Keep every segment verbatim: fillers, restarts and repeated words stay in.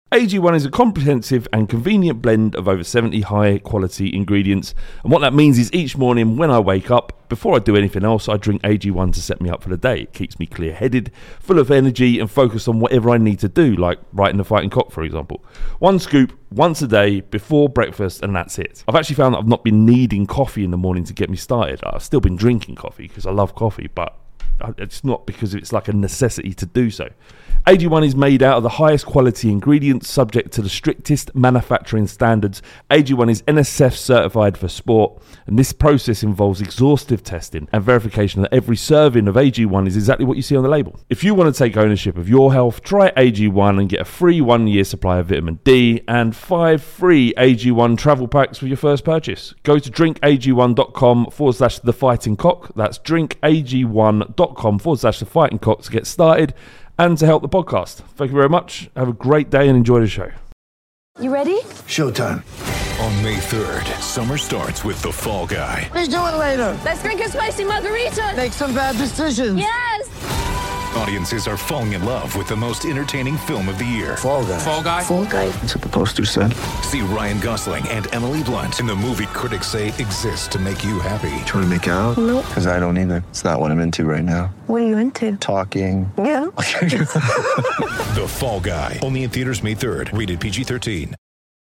A G one is a comprehensive and convenient blend of over seventy high-quality ingredients, and what that means is each morning when I wake up, before I do anything else, I drink A G one to set me up for the day. It keeps me clear-headed, full of energy, and focused on whatever I need to do, like writing The Fighting Cock, for example. One scoop, once a day, before breakfast, and that's it. I've actually found that I've not been needing coffee in the morning to get me started. I've still been drinking coffee because I love coffee, but it's not because it's like a necessity to do so. A G one is made out of the highest quality ingredients subject to the strictest manufacturing standards. A G one is N S F certified for sport, and this process involves exhaustive testing and verification that every serving of A G one is exactly what you see on the label. If you want to take ownership of your health, try A G one and get a free one-year supply of vitamin D and five free A G one travel packs with your first purchase. Go to drinkag1.com forward slash the fighting cock. That's drinkag1.com forward slash the fighting cock to get started and to help the podcast. Thank you very much. Have a great day and enjoy the show. You ready? Showtime. On May third, summer starts with The Fall Guy. Let's do it later. Let's drink a spicy margarita. Make some bad decisions. Yes. Audiences are falling in love with the most entertaining film of the year. Fall Guy. Fall Guy? Fall Guy. That's what the poster said. See Ryan Gosling and Emily Blunt in the movie critics say exists to make you happy. Trying to make it out? Nope. Because I don't either. It's not what I'm into right now. What are you into? Talking. Yeah. The Fall Guy. Only in theaters May third. Rated P G thirteen.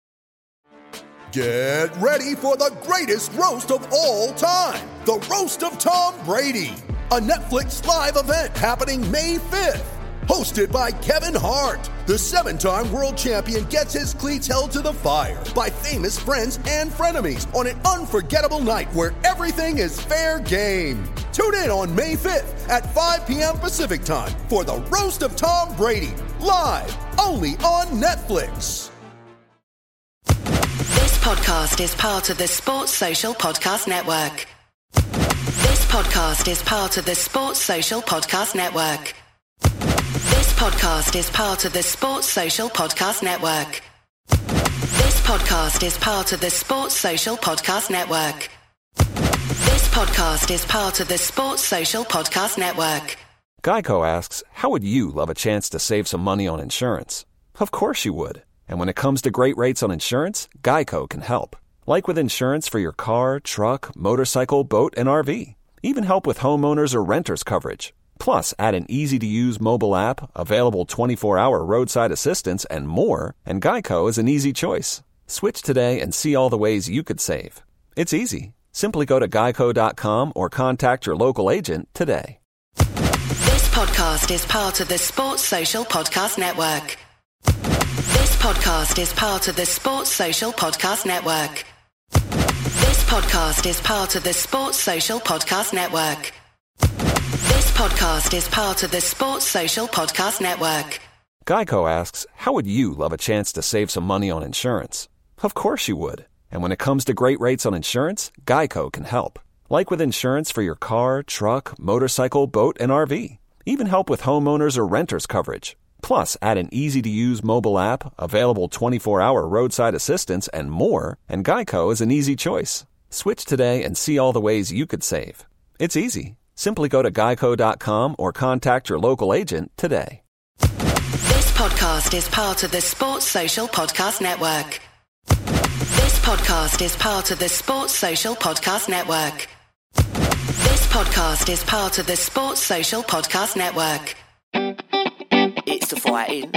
Get ready for the greatest roast of all time. The Roast of Tom Brady. A Netflix live event happening May fifth. Hosted by Kevin Hart. The seven-time world champion gets his cleats held to the fire by famous friends and frenemies on an unforgettable night where everything is fair game. Tune in on May fifth at five p.m. Pacific time for the Roast of Tom Brady. Live only on Netflix. This podcast is part of the Sports Social Podcast Network. This podcast is part of the Sports Social Podcast Network. This podcast is part of the Sports Social Podcast Network. This podcast is part of the Sports Social Podcast Network. This podcast is part of the Sports Social Podcast Network. Geico asks, how would you love a chance to save some money on insurance? Of course you would. And when it comes to great rates on insurance, Geico can help. Like with insurance for your car, truck, motorcycle, boat, and R V. Even help with homeowners or renters coverage. Plus, add an easy-to-use mobile app, available twenty-four hour roadside assistance, and more, and Geico is an easy choice. Switch today and see all the ways you could save. It's easy. Simply go to geico dot com or contact your local agent today. This podcast is part of the Sports Social Podcast Network. This podcast is part of the Sports Social Podcast Network. This podcast is part of the Sports Social Podcast Network. This podcast is part of the Sports Social Podcast Network. Geico asks, how would you love a chance to save some money on insurance? Of course you would. And when it comes to great rates on insurance, Geico can help. Like with insurance for your car, truck, motorcycle, boat, and R V. Even help with homeowners or renters coverage. Plus, add an easy-to-use mobile app, available twenty-four hour roadside assistance, and more, and Geico is an easy choice. Switch today and see all the ways you could save. It's easy. Simply go to geico dot com or contact your local agent today. This podcast is part of the Sports Social Podcast Network. This podcast is part of the Sports Social Podcast Network. This podcast is part of the Sports Social Podcast Network. It's the fighting.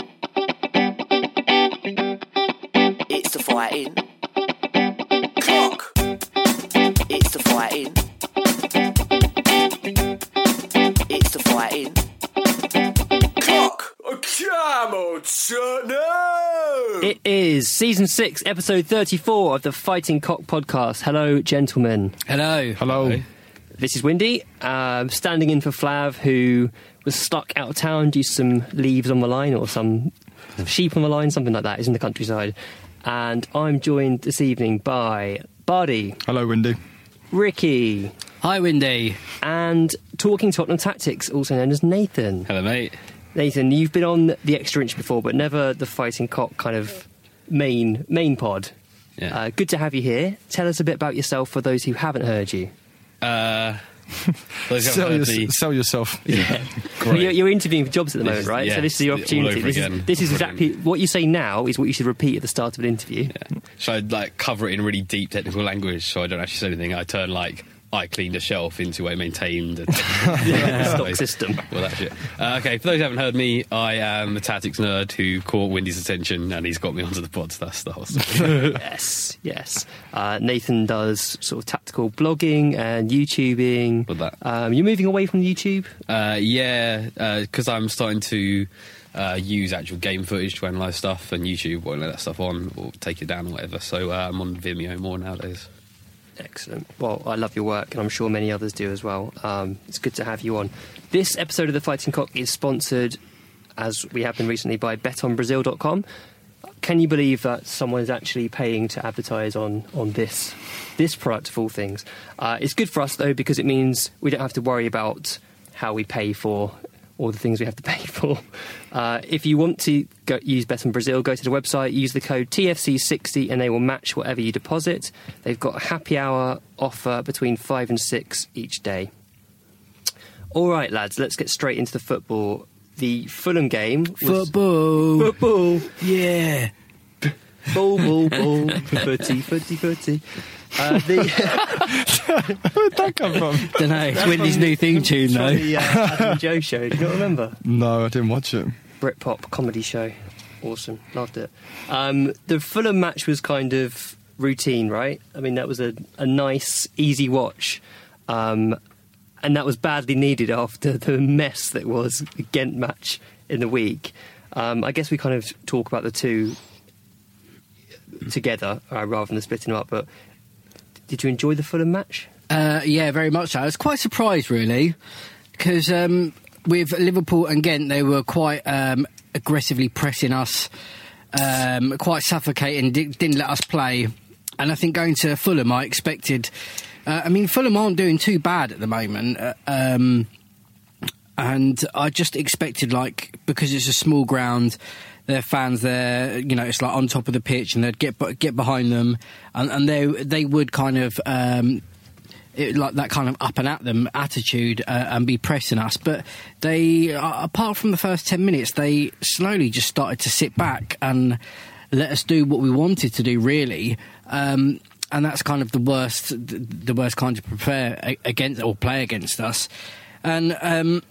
It's the fighting. Cock. It's the fighting. It's the fighting. Cock. Come on, son. No. It is season six, episode thirty-four of the Fighting Cock podcast. Hello, gentlemen. Hello. Hello. This is Windy, um, standing in for Flav, who was stuck out of town due to some leaves on the line or some sheep on the line, something like that. He's in the countryside. And I'm joined this evening by Bardi. Hello, Windy. Ricky. Hi, Windy. And Talking Tottenham Tactics, also known as Nathan. Hello, mate. Nathan, you've been on the Extra Inch before, but never the Fighting Cock kind of main main pod. Yeah. Uh, good to have you here. Tell us a bit about yourself for those who haven't heard you. Uh, Those who sell, haven't your, heard me- sell yourself. Yeah, Well, you're, you're interviewing for jobs at the This moment, is- right? yeah, so this is your all opportunity. over This is, again. this is Brilliant. exactly what you say now is what you should repeat at the start of an interview. Yeah. Should I like cover it in really deep technical language so I don't actually say anything? I turn like I cleaned a shelf into I maintained a stock system. Well, that's it. Uh, okay, for those who haven't heard me, I am the tactics nerd who caught Windy's attention and he's got me onto the pod. So that's the whole story. Yes, yes. Uh, Nathan does sort of tactical blogging and YouTubing. With that. Um, you're moving away from YouTube? Uh, yeah, because I'm starting to uh, use actual game footage to analyse stuff, and YouTube won't let that stuff on or take it down or whatever. So uh, I'm on Vimeo more nowadays. Excellent. Well, I love your work, and I'm sure many others do as well. Um, it's good to have you on. This episode of The Fighting Cock is sponsored, as we have been recently, by bet on brazil dot com. Can you believe that someone is actually paying to advertise on, on this this product of all things? Uh, it's good for us, though, because it means we don't have to worry about how we pay for all the things we have to pay for. Uh, if you want to go, use Bet on Brazil, go to the website, use the code T F C sixty and they will match whatever you deposit. They've got a happy hour offer between five and six each day. All right, lads, let's get straight into the football. The Fulham game was... Football. Football. Yeah. Ball, ball, ball. Footy, footy, footy. Uh, the... Where'd that come from? Don't know. It's Wendy's new theme tune, though. From the uh, Adam and Joe show. Do you not remember? No, I didn't watch it. Britpop comedy show. Awesome. Loved it. Um, the Fulham match was kind of routine, right? I mean, that was a, a nice, easy watch. Um, and that was badly needed after the mess that was the Ghent match in the week. Um, I guess we kind of talk about the two together uh, rather than splitting them up. But did you enjoy the Fulham match? Uh, yeah, very much so. I was quite surprised, really, because um, with Liverpool and Ghent, they were quite um, aggressively pressing us, um, quite suffocating, di- didn't let us play. And I think going to Fulham, I expected... Uh, I mean, Fulham aren't doing too bad at the moment. Uh, um, and I just expected, like, because it's a small ground... Their fans there, you know, it's like on top of the pitch, and they'd get get behind them, and, and they they would kind of um, it, like that kind of up and at them attitude uh, and be pressing us. But they, uh, apart from the first ten minutes, they slowly just started to sit back and let us do what we wanted to do, really. Um, and that's kind of the worst, the worst kind to prepare against or play against us. And um,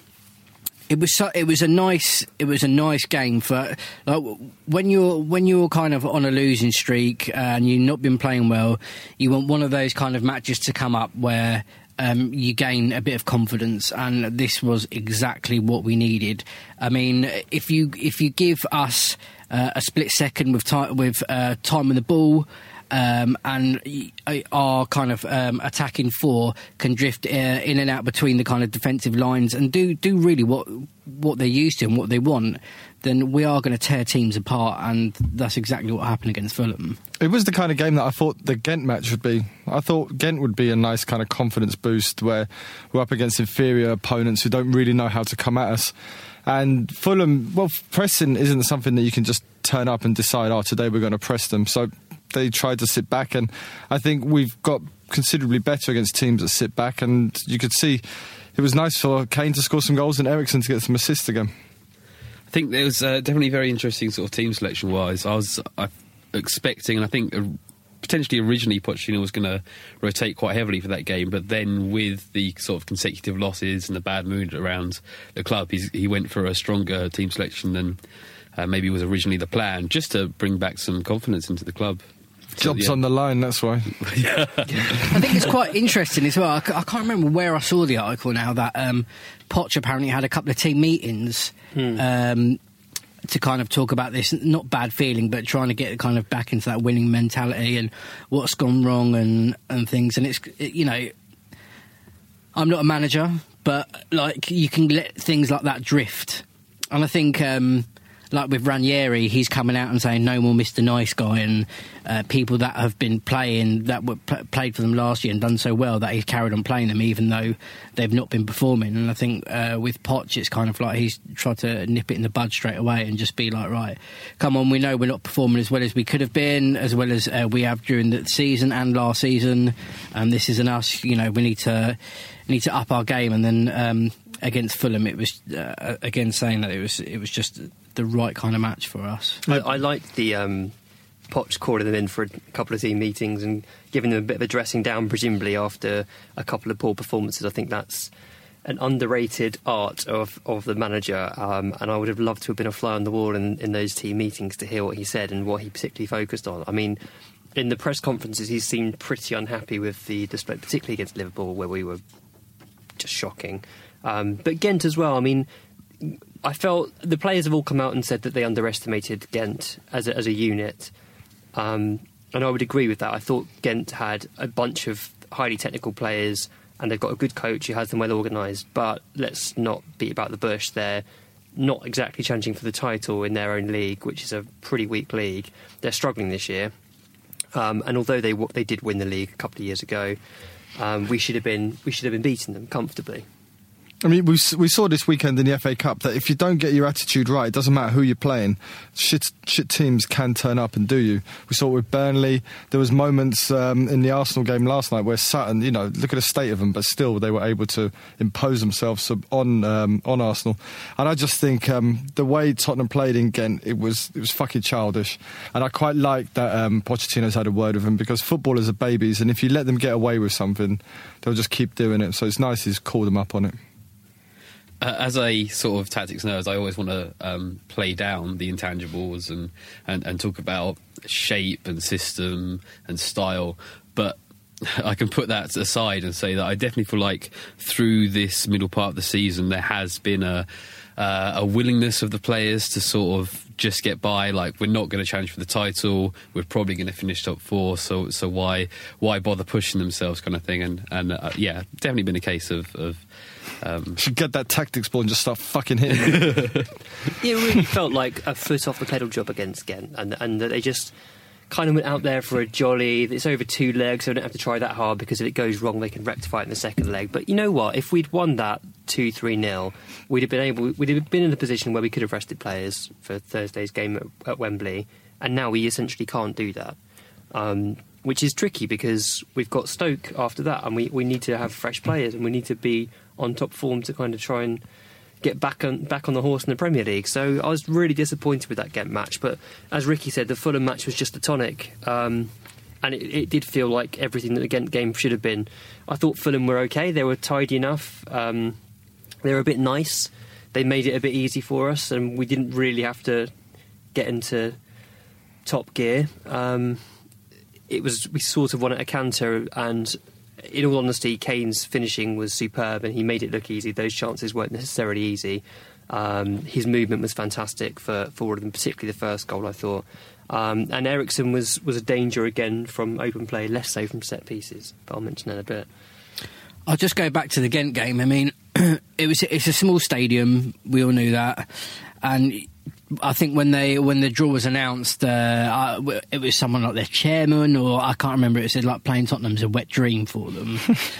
It was so, it was a nice it was a nice game for like when you're when you're kind of on a losing streak and you've not been playing well. You want one of those kind of matches to come up where um, you gain a bit of confidence, and this was exactly what we needed. I mean, if you if you give us uh, a split second with time with uh, time on the ball. Um, and our kind of um, attacking four can drift uh, in and out between the kind of defensive lines and do, do really what what they're used to and what they want, then we are going to tear teams apart, and that's exactly what happened against Fulham. It was the kind of game that I thought the Ghent match would be. I thought Ghent would be a nice kind of confidence boost where we're up against inferior opponents who don't really know how to come at us. And Fulham, well, pressing isn't something that you can just turn up and decide, oh, today we're going to press them. So they tried to sit back, and I think we've got considerably better against teams that sit back, and you could see it was nice for Kane to score some goals and Eriksen to get some assists again. I think it was uh, definitely very interesting sort of team selection wise. I was uh, expecting, and I think uh, potentially originally Pochettino was going to rotate quite heavily for that game, but then with the sort of consecutive losses and the bad mood around the club, he's, he went for a stronger team selection than uh, maybe was originally the plan, just to bring back some confidence into the club. Jobs yeah. on the line, that's why. yeah. I think it's quite interesting as well. I, c- I can't remember where I saw the article now that um, Poch apparently had a couple of team meetings hmm. um, to kind of talk about this, not bad feeling, but trying to get kind of back into that winning mentality and what's gone wrong and, and things. And it's, it, you know, I'm not a manager, but like you can let things like that drift. And I think... Um, like with Ranieri, he's coming out and saying no more Mister Nice Guy, and uh, people that have been playing that were p- played for them last year and done so well that he's carried on playing them even though they've not been performing. And I think uh, with Poch, it's kind of like he's tried to nip it in the bud straight away and just be like, right, come on, we know we're not performing as well as we could have been, as well as uh, we have during the season and last season, and this isn't us. You know, we need to need to up our game. And then um, against Fulham, it was uh, again saying that it was it was just the right kind of match for us. I, I liked the um, Poch calling them in for a couple of team meetings and giving them a bit of a dressing down, presumably after a couple of poor performances. I think that's an underrated art of, of the manager, um, and I would have loved to have been a fly on the wall in, in those team meetings to hear what he said and what he particularly focused on. I mean, in the press conferences, he seemed pretty unhappy with the display, particularly against Liverpool, where we were just shocking. Um, but Ghent as well, I mean, I felt the players have all come out and said that they underestimated Ghent as a, as a unit. Um, and I would agree with that. I thought Ghent had a bunch of highly technical players, and they've got a good coach who has them well organised. But let's not beat about the bush. They're not exactly challenging for the title in their own league, which is a pretty weak league. They're struggling this year. Um, and although they they did win the league a couple of years ago, um, we should have been we should have been beating them comfortably. I mean, we we saw this weekend in the F A Cup that if you don't get your attitude right, it doesn't matter who you're playing. Shit, shit teams can turn up and do you. We saw it with Burnley. There was moments um, in the Arsenal game last night where Sutton, you know, look at the state of them, but still they were able to impose themselves on um, on Arsenal. And I just think um, the way Tottenham played in Ghent, it was it was fucking childish. And I quite like that um, Pochettino's had a word with him, because footballers are babies, and if you let them get away with something, they'll just keep doing it. So it's nice he's called them up on it. Uh, as a sort of tactics nerd, I always want to um, play down the intangibles and, and, and talk about shape and system and style. But I can put that aside and say that I definitely feel like through this middle part of the season, there has been a uh, a willingness of the players to sort of just get by. Like, we're not going to challenge for the title. We're probably going to finish top four. So so why why bother pushing themselves, kind of thing. And and uh, yeah, definitely been a case of. of Um, should get that tactics ball and just start fucking hitting. It really felt like a foot off the pedal job against Ghent, and and that they just kind of went out there for a jolly. It's over two legs, so they don't have to try that hard, because if it goes wrong, they can rectify it in the second leg. But you know what? If we'd won that two three nil, we'd have been able, we'd have been in a position where we could have rested players for Thursday's game at, at Wembley, and now we essentially can't do that. Um, which is tricky, because we've got Stoke after that, and we, we need to have fresh players, and we need to be on top form to kind of try and get back on back on the horse in the Premier League. So I was really disappointed with that Ghent match. But as Ricky said, the Fulham match was just a tonic, um, and it, it did feel like everything that the Ghent game should have been. I thought Fulham were okay. They were tidy enough. Um, they were a bit nice. They made it a bit easy for us, and we didn't really have to get into top gear. Um, it was we sort of won at a canter, and in all honesty, Kane's finishing was superb, and he made it look easy. Those chances weren't necessarily easy. Um, his movement was fantastic for, for all of them, particularly the first goal, I thought. Um, and Eriksen was, was a danger again from open play, less so from set pieces, but I'll mention that in a bit. I'll just go back to the Ghent game. I mean, it was it's a small stadium. We all knew that, and I think when they when the draw was announced, uh, it was someone like their chairman, or I can't remember. It said like playing Tottenham's a wet dream for them,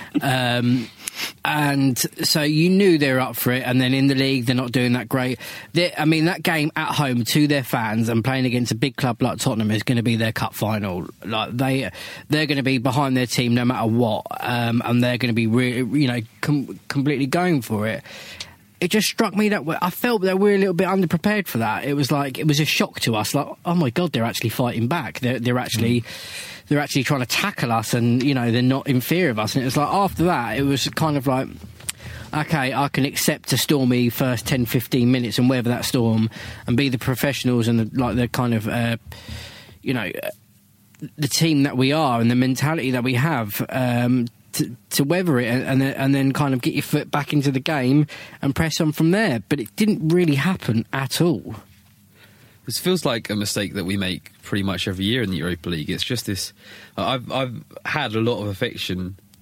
um, and so you knew they were up for it. And then in the league, they're not doing that great. They're, I mean, that game at home to their fans and playing against a big club like Tottenham is going to be their cup final. Like they they're going to be behind their team no matter what, um, and they're going to be re- you know com- completely going for it. It just struck me that I felt that we were a little bit underprepared for that. It was like it was a shock to us. Like, oh my god, they're actually fighting back. They're, they're actually, mm. they're actually trying to tackle us, and you know they're not in fear of us. And it was like after that, it was kind of like, okay, I can accept a stormy first ten, fifteen minutes and weather that storm, and be the professionals and the, like the kind of, uh, you know, the team that we are and the mentality that we have. Um, To, to weather it and, and, and then kind of get your foot back into the game and press on from there. But it didn't really happen at all. This feels like a mistake that we make pretty much every year in the Europa League. It's just this... I've, I've had a lot of affection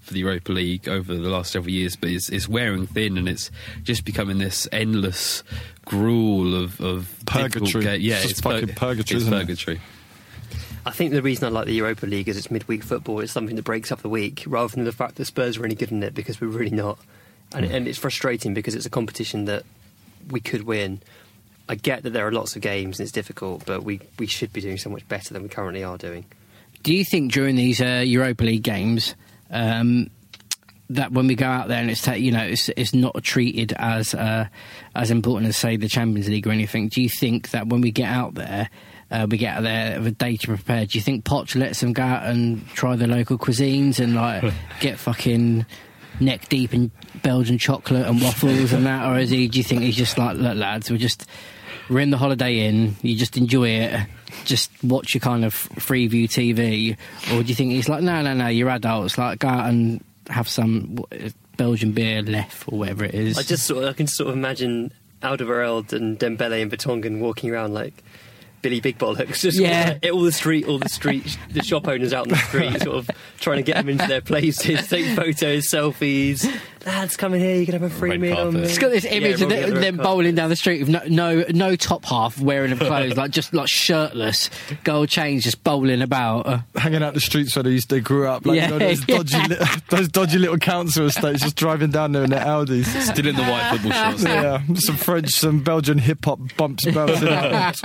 for the Europa League over the last several years, but it's, it's wearing thin, and it's just becoming this endless gruel of, of purgatory. Ga- yeah, it's, it's fucking pur- purgatory. It's isn't purgatory. It? I think the reason I like the Europa League is it's midweek football. It's something that breaks up the week, rather than the fact that Spurs are any good in it, because we're really not. And, and it's frustrating because it's a competition that we could win. I get that there are lots of games and it's difficult, but we, we should be doing so much better than we currently are doing. Do you think during these uh, Europa League games um, that when we go out there and it's ta- you know it's it's not treated as uh, as important as say the Champions League or anything? Do you think that when we get out there, uh, we get out there with data prepared? Do you think Poch lets them go out and try the local cuisines and like get fucking neck deep in Belgian chocolate and waffles and that, or is he? Do you think he's just like, look, lads, we're just we're in the Holiday Inn, you just enjoy it, just watch your kind of Freeview T V, or do you think he's like, no, no, no, you're adults, like go out and have some Belgian beer left or whatever it is? I just sort of, I can sort of imagine Alderweireld and Dembele and Vertonghen walking around like Billy Big Bollocks, just yeah. all the street, all the street, the shop owners out on the street, sort of trying to get them into their places, take photos, selfies. Lads, come in here, you can have a free Red meal on me. carpet. It's got this image Yeah, of rolling out them, the red them carpet. bowling down the street with no no, no top half, wearing of clothes, like just like shirtless, gold chains, just bowling about. Uh, Hanging out the streets where they used they grew up, like Yeah, you know, those yeah. dodgy, li- those dodgy little council estates, just driving down there in their Audis. Still in the white football shorts. Yeah, some French, some Belgian hip hop bumps bouncing out.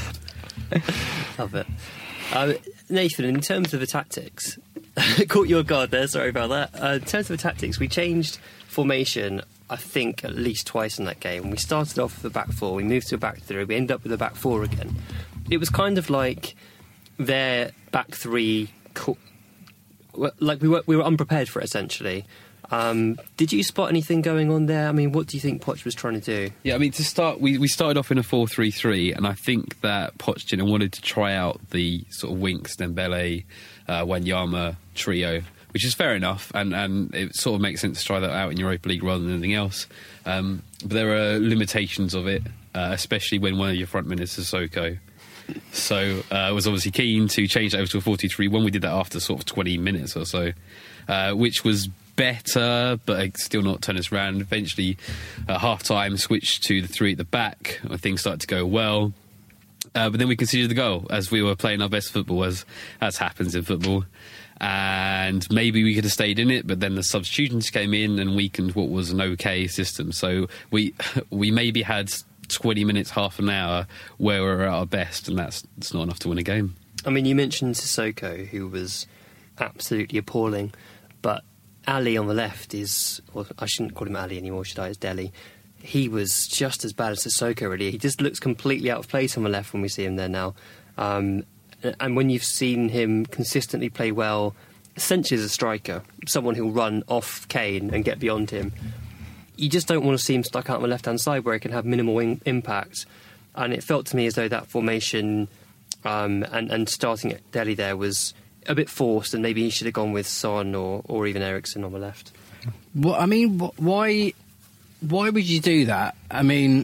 Love it. Um, Nathan, in terms of the tactics, caught your guard there, sorry about that. Uh, in terms of the tactics, we changed formation, I think, at least twice in that game. We started off with the back four, we moved to a back three, we ended up with a back four again. It was kind of like their back three, co- like we were, we were unprepared for it, essentially. Um, did you spot anything going on there? I mean, what do you think Poch was trying to do? Yeah, I mean, to start, we, we started off in a four three three, and I think that Pochettino wanted to try out the sort of Winks, Dembele, uh, Wanyama trio, which is fair enough, and, and it sort of makes sense to try that out in Europa League rather than anything else. Um, but there are limitations of it, uh, especially when one of your frontmen is Sissoko. So uh, I was obviously keen to change that over to a four two three when we did that after sort of twenty minutes or so, uh, which was better, but still not turn us around. Eventually, at half time, switched to the three at the back. Things started to go well. Uh, but then we conceded the goal as we were playing our best football, as as happens in football. And maybe we could have stayed in it, but then the substitutions came in and weakened what was an okay system. So we we maybe had twenty minutes, half an hour where we were at our best, and that's, that's not enough to win a game. I mean, you mentioned Sissoko, who was absolutely appalling, but Ali on the left is, or I shouldn't call him Ali anymore, should I? It's Dele. He was just as bad as Sissoko, really. He just looks completely out of place on the left when we see him there now. Um, and when you've seen him consistently play well, essentially as a striker, someone who'll run off Kane and get beyond him, you just don't want to see him stuck out on the left-hand side where he can have minimal in- impact. And it felt to me as though that formation um, and, and starting at Dele there was a bit forced, and maybe he should have gone with Son or, or even Eriksen on the left. Well, I mean, wh- why? Why would you do that? I mean,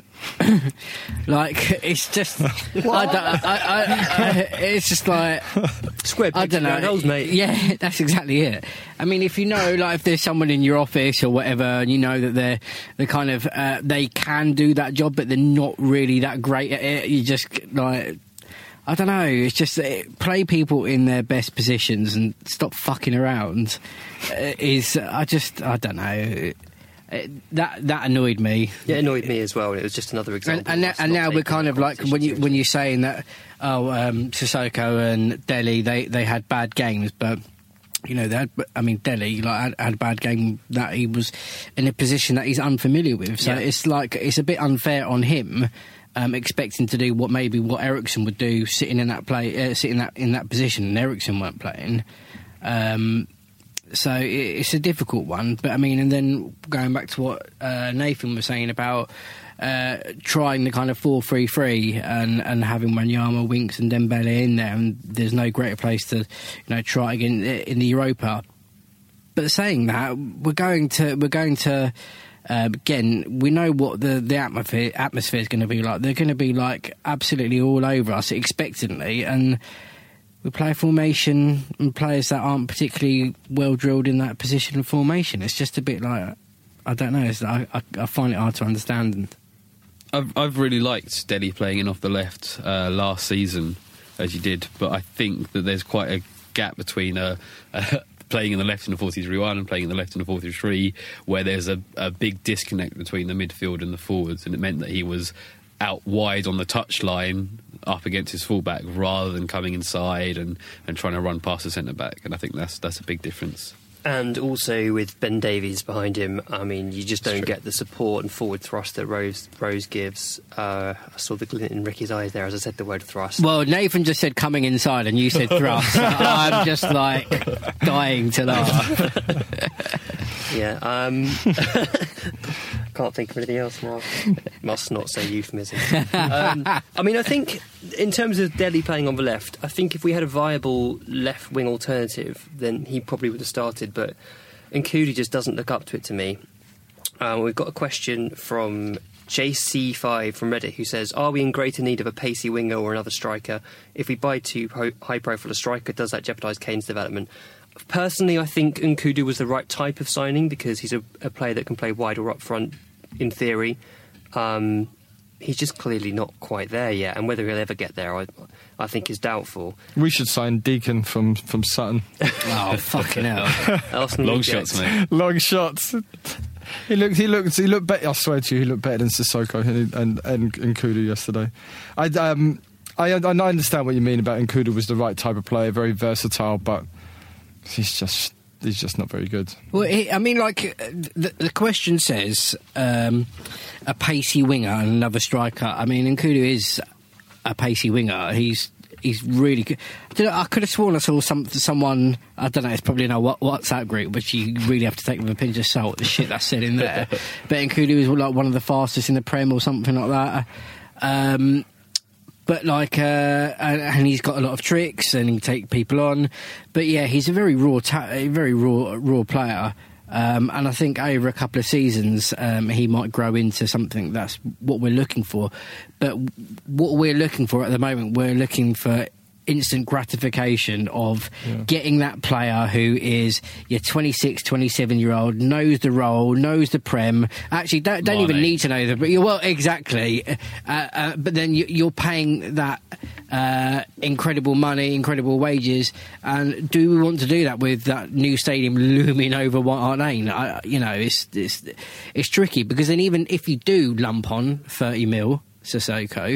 like it's just, I don't, I, I, I, it's just like square I don't know, holes, mate. Yeah, that's exactly it. I mean, if you know, like, if there's someone in your office or whatever, and you know that they're they kind of uh, they can do that job, but they're not really that great at it. You just like. I don't know, it's just uh, play people in their best positions and stop fucking around. Uh, is I just, I don't know. It, that that annoyed me. Yeah, it annoyed me as well. It was just another example. And, and, of us and not now we're taking kind the of like, when you competition when you're saying that, oh, um, Sissoko and Dele, they, they had bad games, but... You know, they had, I mean, Dele like, had, had a bad game that he was in a position that he's unfamiliar with. So Yeah. it's like, it's a bit unfair on him, um, expecting to do what maybe what Eriksen would do, sitting in that play, uh, sitting that in that position, and Eriksen weren't playing. Um, so it, it's a difficult one. But I mean, and then going back to what uh, Nathan was saying about uh, trying the kind of four three three and, and having Wanyama, Winks and Dembele in there, and there's no greater place to, you know, try again in the Europa. But saying that, we're going to we're going to uh, again, we know what the the atmosphere atmosphere is going to be like. They're going to be like absolutely all over us expectantly, and we play a formation and players that aren't particularly well drilled in that position of formation. It's just a bit like, I don't know, it's, I, I, I find it hard to understand. And I've, I've really liked Dele playing in off the left uh, last season, as you did, but I think that there's quite a gap between uh, uh, playing in the left in the four two three one and playing in the left in the four three three, where there's a, a big disconnect between the midfield and the forwards, and it meant that he was out wide on the touchline up against his fullback rather than coming inside and, and trying to run past the centre-back, and I think that's that's a big difference. And also with Ben Davies behind him, I mean, you just don't get the support and forward thrust that Rose Rose gives. Uh, I saw the glint in Ricky's eyes there as I said the word thrust. Well, Nathan just said coming inside and you said thrust. I'm just like dying to laugh. Yeah, um... can't think of anything else now. Must not say euphemism. um, I mean, I think in terms of Dele playing on the left, I think if we had a viable left wing alternative, then he probably would have started. But Nkudu just doesn't look up to it to me. Um, we've got a question from J C five from Reddit who says, "Are we in greater need of a pacey winger or another striker? If we buy too ho- high profile a striker, does that jeopardise Kane's development?" Personally, I think Nkudu was the right type of signing because he's a, a player that can play wide or up front, in theory. Um, he's just clearly not quite there yet, and whether he'll ever get there, I, I think is doubtful. We should sign Deacon from, from Sutton. Oh, fucking hell. Long shots, mate. Long shots. He looked, he looked, he looked better. I swear to you, he looked better than Sissoko and and, and Nkudu yesterday. I um, I, I understand what you mean about Nkudu was the right type of player, very versatile, but he's just he's just not very good. Well, he, I mean, like the, the question says, um, a pacey winger and another striker. I mean, Nkudu is a pacey winger. He's he's really good. I, don't know, I could have sworn I saw some someone. I don't know. It's probably in a WhatsApp group, but you really have to take with a pinch of salt the shit that's said in there. But Nkudu is like one of the fastest in the Prem or something like that. Um, But like, uh, and, and he's got a lot of tricks, and he can take people on. But yeah, he's a very raw, ta- a very raw, raw player. Um, and I think over a couple of seasons, um, he might grow into something that's what we're looking for. But what we're looking for at the moment, we're looking for instant gratification of yeah. getting that player who is your twenty-six, twenty-seven year old, knows the role, knows the Prem, actually don't, don't even need to know the, but you well exactly uh, uh, but then you, you're paying that uh, incredible money, incredible wages, and do we want to do that with that new stadium looming over White Hart Lane? I, you know, it's, it's it's tricky, because then even if you do lump on thirty mil Sissoko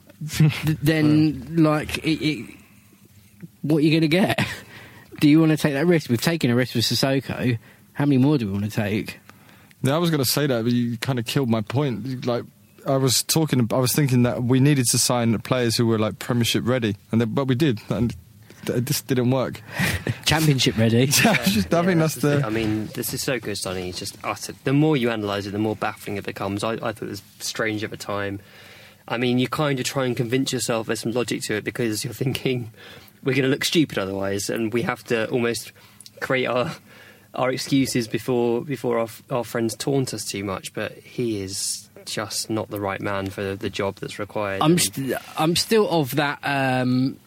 then, like, it, it, what are you going to get? Do you want to take that risk? We've taken a risk with Sissoko. How many more do we want to take? Yeah, I was going to say that, but you kind of killed my point. Like, I was talking, I was thinking that we needed to sign players who were like Premiership ready, and they, but we did, and it just didn't work. Championship ready. yeah, I, just, I yeah, mean, that's, that's the. I mean, the Sissoko signing is just utter. The more you analyse it, the more baffling it becomes. I, I thought it was strange at the time. I mean, you kind of try and convince yourself there's some logic to it, because you're thinking we're going to look stupid otherwise, and we have to almost create our our excuses before before our, our friends taunt us too much. But he is just not the right man for the job that's required. I'm st- I'm still of that um,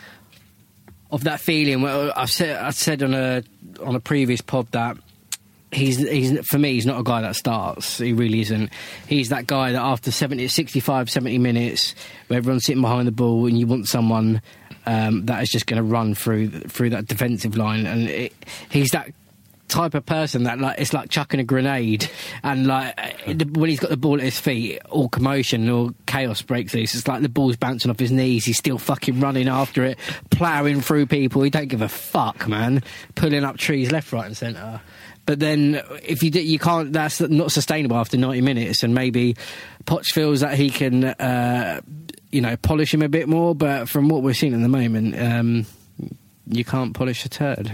of that feeling. Well, I've said I said on a on a previous pod that. He's, he's for me, he's not a guy that starts. He really isn't. He's that guy that after seventy, sixty-five, seventy minutes, where everyone's sitting behind the ball and you want someone um, that is just going to run through through that defensive line. And it, he's that type of person that, like, it's like chucking a grenade, and like when he's got the ball at his feet, all commotion or chaos breaks loose. It's like the ball's bouncing off his knees, he's still fucking running after it, ploughing through people. He don't give a fuck, man. Pulling up trees left, right and centre. But then, if you do, you can't. That's not sustainable after ninety minutes. And maybe Poch feels that he can, uh, you know, polish him a bit more. But from what we're seeing at the moment, um, you can't polish a turd.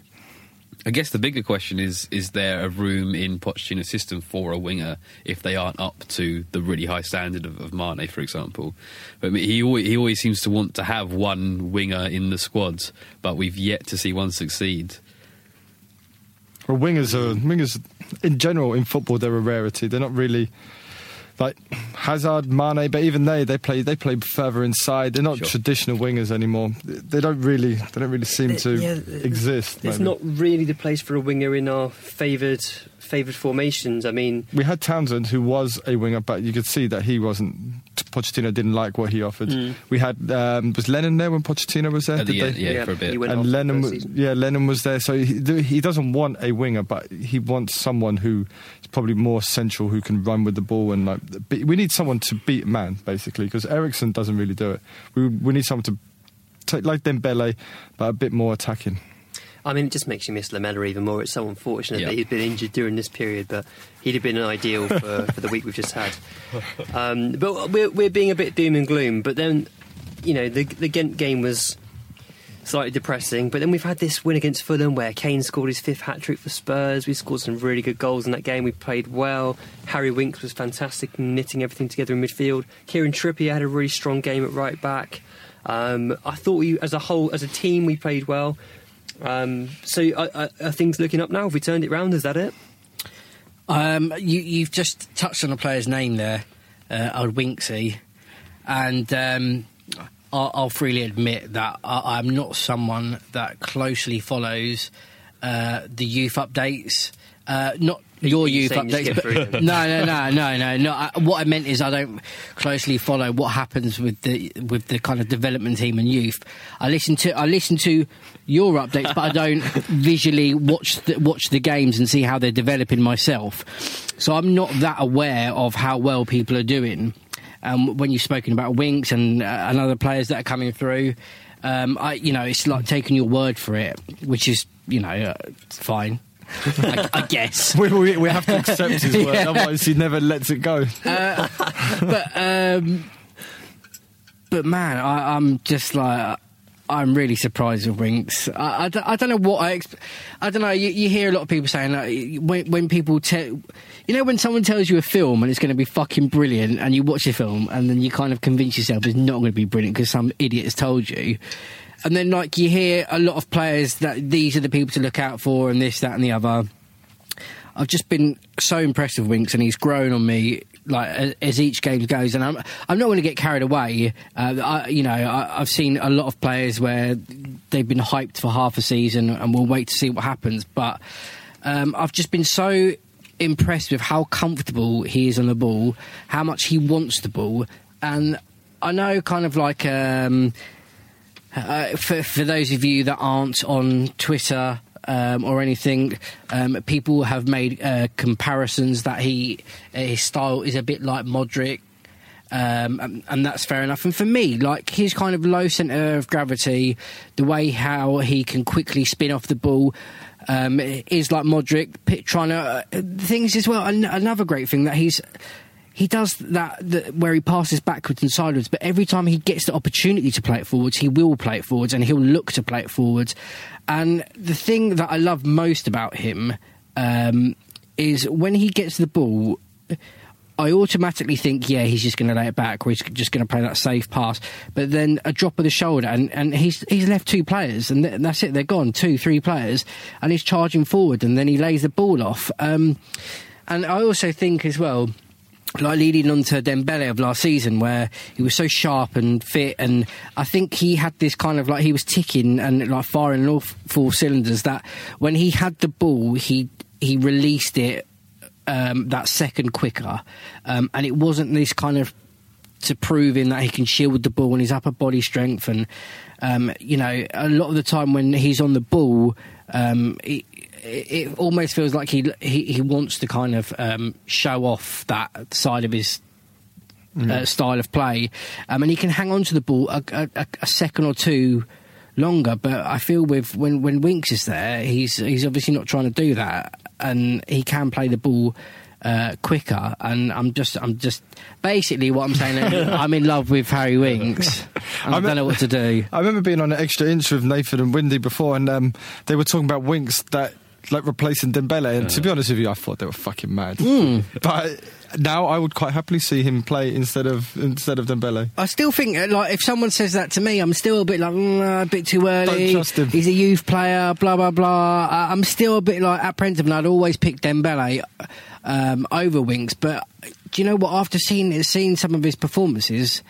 I guess the bigger question is: is there a room in Pochettino's system for a winger if they aren't up to the really high standard of, of Mane, for example? But I mean, he always, he always seems to want to have one winger in the squad, but we've yet to see one succeed. Well, wingers are wingers in general in football. They're a rarity. They're not really. like Hazard, Mane, but even they they play they play further inside. They're not Sure. traditional wingers anymore. They don't really they don't really seem to Yeah, exist. It's maybe. not really the place for a winger in our favoured favoured formations. I mean, We had Townsend, who was a winger, but you could see that he wasn't. Pochettino didn't like what he offered. Mm. We had um, was Lennon there when Pochettino was there? At the Did end, they- yeah, Yeah, for a bit. he went and off the Lennon, first was, season. yeah, Lennon was there. So he, he doesn't want a winger, but he wants someone who is probably more central, who can run with the ball and like. Be, we need someone to beat man, basically, because Ericsson doesn't really do it. We we need someone to take like Dembele, but a bit more attacking. I mean, it just makes you miss Lamella even more. It's so unfortunate Yeah. that he'd been injured during this period, but he'd have been ideal for, for the week we've just had. Um, but we're, we're being a bit doom and gloom. But then, you know, the, the Ghent game was slightly depressing. But then we've had this win against Fulham where Kane scored his fifth hat-trick for Spurs. We scored some really good goals in that game. We played well. Harry Winks was fantastic, knitting everything together in midfield. Kieran Trippier had a really strong game at right back. Um, I thought we, as a whole, as a team, we played well. Um, so are, are, are things looking up now? Have we turned it round? Is that it? Um, you, you've just touched on a player's name there, uh, old Winksy, and um, I'll, I'll freely admit that I, I'm not someone that closely follows uh, the youth updates. Uh, not your Are you youth saying just updates, get but through them? no, no, no, no, no, no. I, what I meant is I don't closely follow what happens with the with the kind of development team and youth. I listen to I listen to your updates, but I don't visually watch the, watch the games and see how they're developing myself. So I'm not that aware of how well people are doing. Um, when you've spoken about Winks and, uh, and other players that are coming through, um, I you know it's like taking your word for it, which is you know uh, fine. I, I guess We, we, we have to accept his word, Yeah. otherwise he never lets it go. Uh, but um, but man, I, I'm just like I'm really surprised with Winks. I, I, don't, I don't know what I exp- I don't know. You, you hear a lot of people saying like, when when people tell you know when someone tells you a film and it's going to be fucking brilliant, and you watch the film and then you kind of convince yourself it's not going to be brilliant because some idiot has told you. And then, like, you hear a lot of players that these are the people to look out for and this, that and the other. I've just been so impressed with Winks, and he's grown on me, like, as, as each game goes. And I'm I'm not going to get carried away. Uh, I, you know, I, I've seen a lot of players where they've been hyped for half a season and we'll wait to see what happens. But um, I've just been so impressed with how comfortable he is on the ball, how much he wants the ball. And I know kind of like... Um, Uh, for, for those of you that aren't on Twitter um, or anything, um, people have made uh, comparisons that he uh, his style is a bit like Modric, um, and, and that's fair enough. And for me, like his kind of low centre of gravity, the way how he can quickly spin off the ball. Um, is like Modric pit trying to uh, things as well. An- another great thing that he's. He does that, that where he passes backwards and sideways, but every time he gets the opportunity to play it forwards, he will play it forwards and he'll look to play it forwards. And the thing that I love most about him um, is when he gets the ball, I automatically think, yeah, he's just going to lay it back or he's just going to play that safe pass. But then a drop of the shoulder and, and he's he's left two players and th- that's it, they're gone, two, three players, and he's charging forward and then he lays the ball off. Um, and I also think as well, like leading on to Dembele of last season where he was so sharp and fit, and I think he had this kind of like he was ticking and like firing on all four cylinders, that when he had the ball he he released it um, that second quicker, um, and it wasn't this kind of to proving that he can shield the ball and his upper body strength, and um, you know a lot of the time when he's on the ball um, it, it almost feels like he he, he wants to kind of um, show off that side of his mm. uh, style of play, um, and he can hang on to the ball a, a, a second or two longer. But I feel with when when Winks is there, he's he's obviously not trying to do that, and he can play the ball uh, quicker. And I'm just I'm just basically what I'm saying. I'm in love with Harry Winks. I, I don't know what to do. I remember being on an extra inch with Nathan and Windy before, and um, they were talking about Winks that. Like replacing Dembele, and uh. to be honest with you, I thought they were fucking mad. Mm. But now I would quite happily see him play instead of instead of Dembele. I still think, like, if someone says that to me, I'm still a bit like, mm, a bit too early. Don't trust him. He's a youth player, blah blah blah. Uh, I'm still a bit like apprehensive, and I'd always pick Dembele um, over Winks. But do you know what? After seeing seeing some of his performances,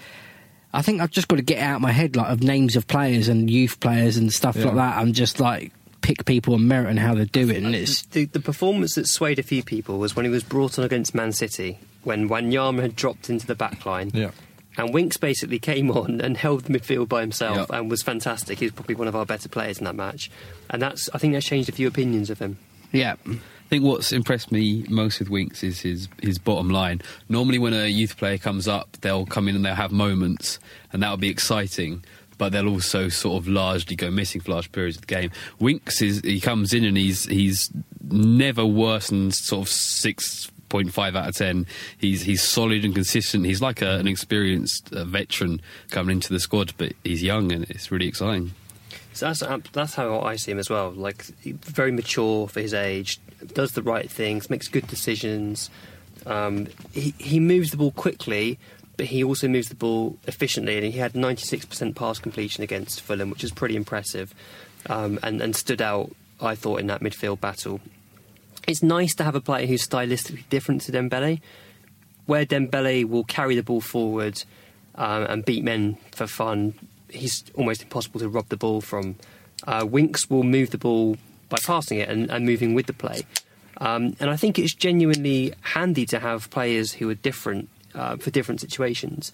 I think I've just got to get out of my head like of names of players and youth players and stuff Yeah. like that, and just like pick people on merit and how they're doing. It's The, the performance that swayed a few people was when he was brought on against Man City, when Wanyama had dropped into the back line. Yeah. And Winks basically came on and held the midfield by himself Yep. and was fantastic. He was probably one of our better players in that match. And that's I think that's changed a few opinions of him. yeah. I think what's impressed me most with Winks is his his bottom line. Normally when a youth player comes up, they'll come in and they'll have moments, and that'll be exciting, but they'll also sort of largely go missing for large periods of the game. Winks, is he comes in and he's he's never worse than sort of six point five out of ten. He's he's solid and consistent. He's like a, an experienced uh, veteran coming into the squad, but he's young and it's really exciting. So that's that's how I see him as well. Like very mature for his age, does the right things, makes good decisions. Um, he he moves the ball quickly, but he also moves the ball efficiently. And he had ninety-six percent pass completion against Fulham, which is pretty impressive, um, and and stood out, I thought, in that midfield battle. It's nice to have a player who's stylistically different to Dembele, where Dembele will carry the ball forward um, and beat men for fun. He's almost impossible to rob the ball from. Uh, Winks will move the ball by passing it and, and moving with the play. Um, and I think it's genuinely handy to have players who are different uh, for different situations.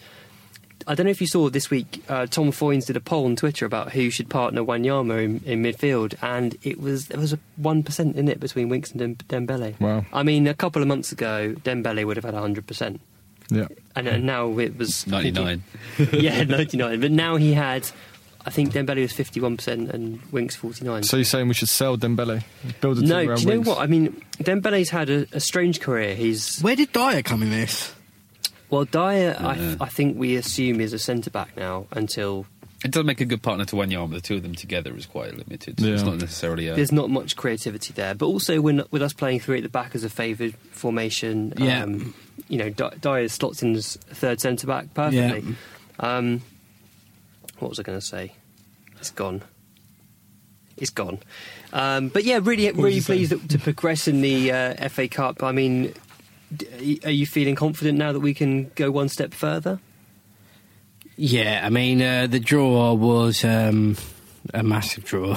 I don't know if you saw this week, uh, Tom Foynes did a poll on Twitter about who should partner Wanyama in, in midfield, and it was there was a one percent in it between Winks and Dem- Dembele. Wow. I mean, a couple of months ago, Dembele would have had one hundred percent. Yeah. And, and now it was... ninety-nine. Yeah, ninety-nine. But now he had... I think Dembele was fifty-one percent and Winks forty-nine. So you're saying we should sell Dembele? Build a team No, around do you know Winks? what? I mean, Dembele's had a, a strange career. He's... Where did Dyer come in this? Well, Dyer, I, Yeah. I think we assume is a centre-back now until... It does make a good partner to Wanyama. The two of them together is quite limited. Yeah. It's not necessarily a... There's not much creativity there. But also, when, with us playing three at the back as a favoured formation, Yeah. um, you know, Di- Dyer slots in as a third centre-back perfectly. Um, what was I going to say? It's gone. It's gone. Um, but yeah, really, was really you saying? pleased that, to progress in the uh, F A Cup. I mean, d- are you feeling confident now that we can go one step further? Yeah, I mean, uh, the draw was um, a massive draw.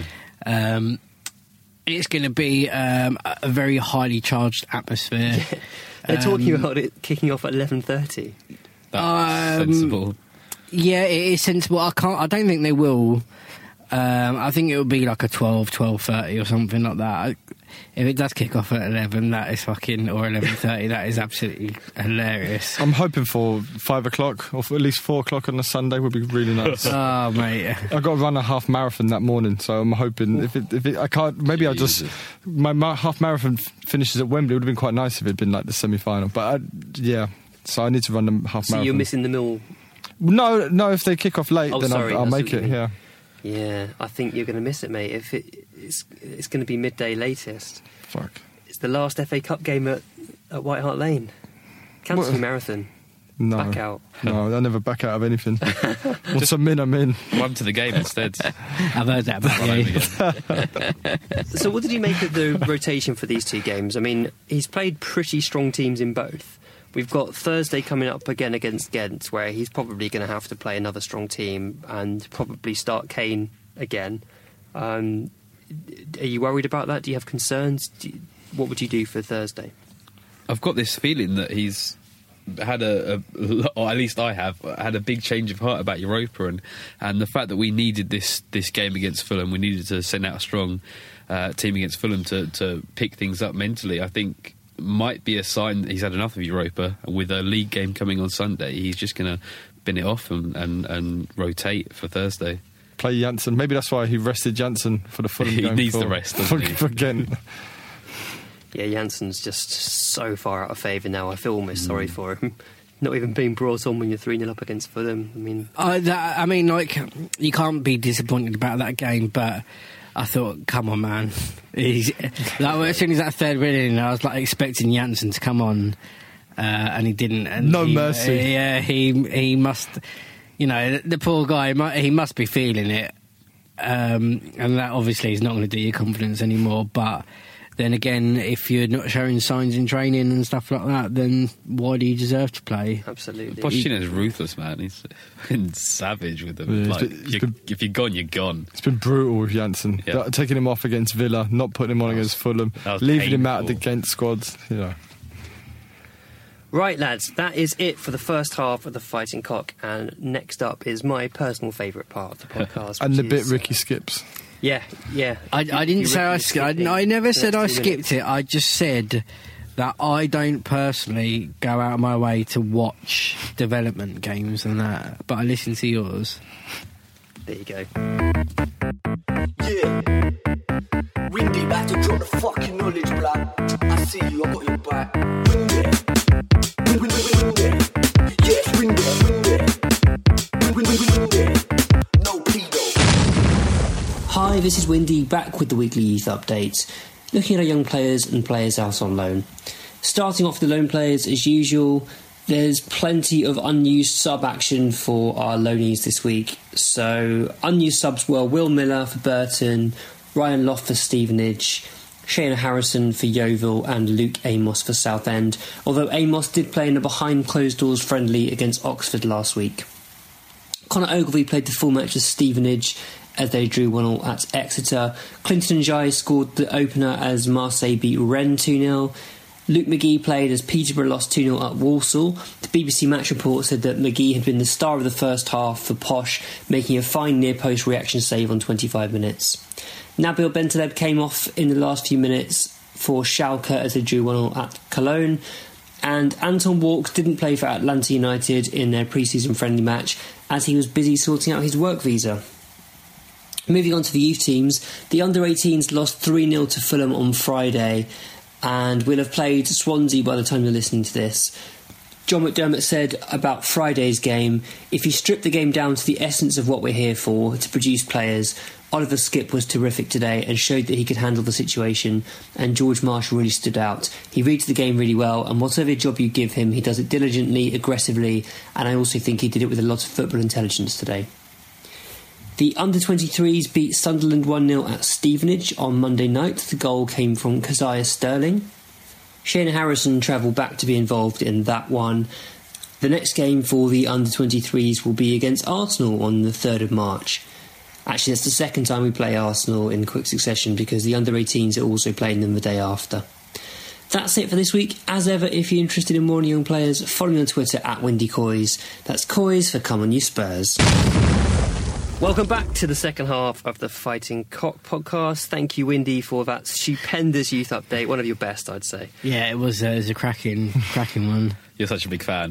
um, it's going to be um, a a very highly charged atmosphere. They're talking Um, about it kicking off at eleven thirty. That's Um, sensible. Yeah, it is sensible. I can't. I don't think they will. Um, I think it will be like a twelve, twelve thirty or something like that. I, if it does kick off at eleven, that is fucking, or eleven thirty, that is absolutely hilarious. I'm hoping for five o'clock or for at least four o'clock on a Sunday would be really nice. Oh, mate. I got to run a half marathon that morning, so I'm hoping if it, if it, I can't, maybe I'll just my, my half marathon f- finishes at Wembley. It would have been quite nice if it'd been like the semi final, but I, yeah, so I need to run the half So marathon. you're missing the mill. No, no. If they kick off late, Oh, then sorry, I'll, I'll that's make what you it. mean. Yeah. Yeah, I think you're going to miss it, mate. If it, it's it's going to be midday latest. Fuck. It's the last F A Cup game at, at White Hart Lane. Cancel What? your marathon. No. Back out. No, I never back out of anything. Once I'm in, I'm in. Run to the game instead. I've heard that about Run you. home again. So what did you make of the rotation for these two games? I mean, he's played pretty strong teams in both. We've got Thursday coming up again against Ghent, where he's probably going to have to play another strong team and probably start Kane again. Um, are you worried about that? Do you have concerns? Do you, what would you do for Thursday? I've got this feeling that he's had a, a, or at least I have, had a big change of heart about Europa, and, and the fact that we needed this this game against Fulham, we needed to send out a strong uh, team against Fulham to, to pick things up mentally, I think might be a sign that he's had enough of Europa. With a league game coming on Sunday, he's just going to bin it off and, and, and rotate for Thursday. Play Janssen. Maybe that's why he rested Janssen for the Fulham He game. needs for, the rest, doesn't for, he? for Ghent. Yeah, Janssen's just so far out of favour now. I feel almost Mm. sorry for him. Not even being brought on when you're three nil up against Fulham. I mean, I, that, I mean, like, you can't be disappointed about that game, but I thought, come on, man. He's, like, as soon as that third win in, I was like expecting Janssen to come on, uh, and he didn't. And No he, mercy. Yeah, he he must, you know, the, the poor guy, mu- he must be feeling it, um, and that obviously is not going to do your confidence anymore. But then again, if you're not showing signs in training and stuff like that, then why do you deserve to play? Absolutely. Pochettino's ruthless, man. He's been savage with them. Yeah, like, it's been- it's you- been- if you're gone, you're gone. It's been brutal with Janssen. Yeah. That- Taking him off against Villa, not putting him on against Fulham, that was leaving him out of the painful. Ghent squad. You know. Right, lads, that is it for the first half of the Fighting Cock. And next up is my personal favourite part of the podcast. And the which bit is, Ricky skips. Yeah, yeah. I, I didn't You say I, reckon sk- I, skipping I never the said next I two skipped minutes? it. I just said that I don't personally go out of my way to watch development games and that, but I listen to yours. There you go. Yeah. Windy, back to drop the fucking knowledge, blood. I see you, I got your back. Windy. Wind, wind, wind, windy. Yes, windy, windy. Wind, wind, wind, windy. No pedo. Hi, this is Windy, back with the weekly youth updates, looking at our young players and players out on loan. Starting off with the loan players, as usual, there's plenty of unused sub action for our loanees this week. So, unused subs were Will Miller for Burton, Ryan Loft for Stevenage, Shayna Harrison for Yeovil, and Luke Amos for Southend, although Amos did play in a behind closed doors friendly against Oxford last week. Connor Ogilvie played the full match as Stevenage as they drew one all at Exeter. Clinton Njai scored the opener as Marseille beat Rennes two nil. Luke McGee played as Peterborough lost two nil at Walsall. The B B C Match Report said that McGee had been the star of the first half for Posh, making a fine near-post reaction save on twenty-five minutes. Nabil Bentaleb came off in the last few minutes for Schalke as they drew one all at Cologne. And Anton Walk didn't play for Atlanta United in their pre-season friendly match as he was busy sorting out his work visa. Moving on to the youth teams, the under eighteens lost three nil to Fulham on Friday and will have played Swansea by the time you're listening to this. John McDermott said about Friday's game, if you strip the game down to the essence of what we're here for, to produce players, Oliver Skipp was terrific today and showed that he could handle the situation, and George Marsh really stood out. He reads the game really well, and whatever job you give him, he does it diligently, aggressively, and I also think he did it with a lot of football intelligence today. The under twenty-threes beat Sunderland one nil at Stevenage on Monday night. The goal came from Keziah Sterling. Shayna Harrison travelled back to be involved in that one. The next game for the under twenty-threes will be against Arsenal on the third of March. Actually, that's the second time we play Arsenal in quick succession because the under eighteens are also playing them the day after. That's it for this week. As ever, if you're interested in more young players, follow me on Twitter at Windy Coys. That's Coys for Come On You Spurs. Welcome back to the second half of the Fighting Cock podcast. Thank you, Windy, for that stupendous youth update. One of your best, I'd say. Yeah, it was, uh, it was a cracking, cracking one. You're such a big fan.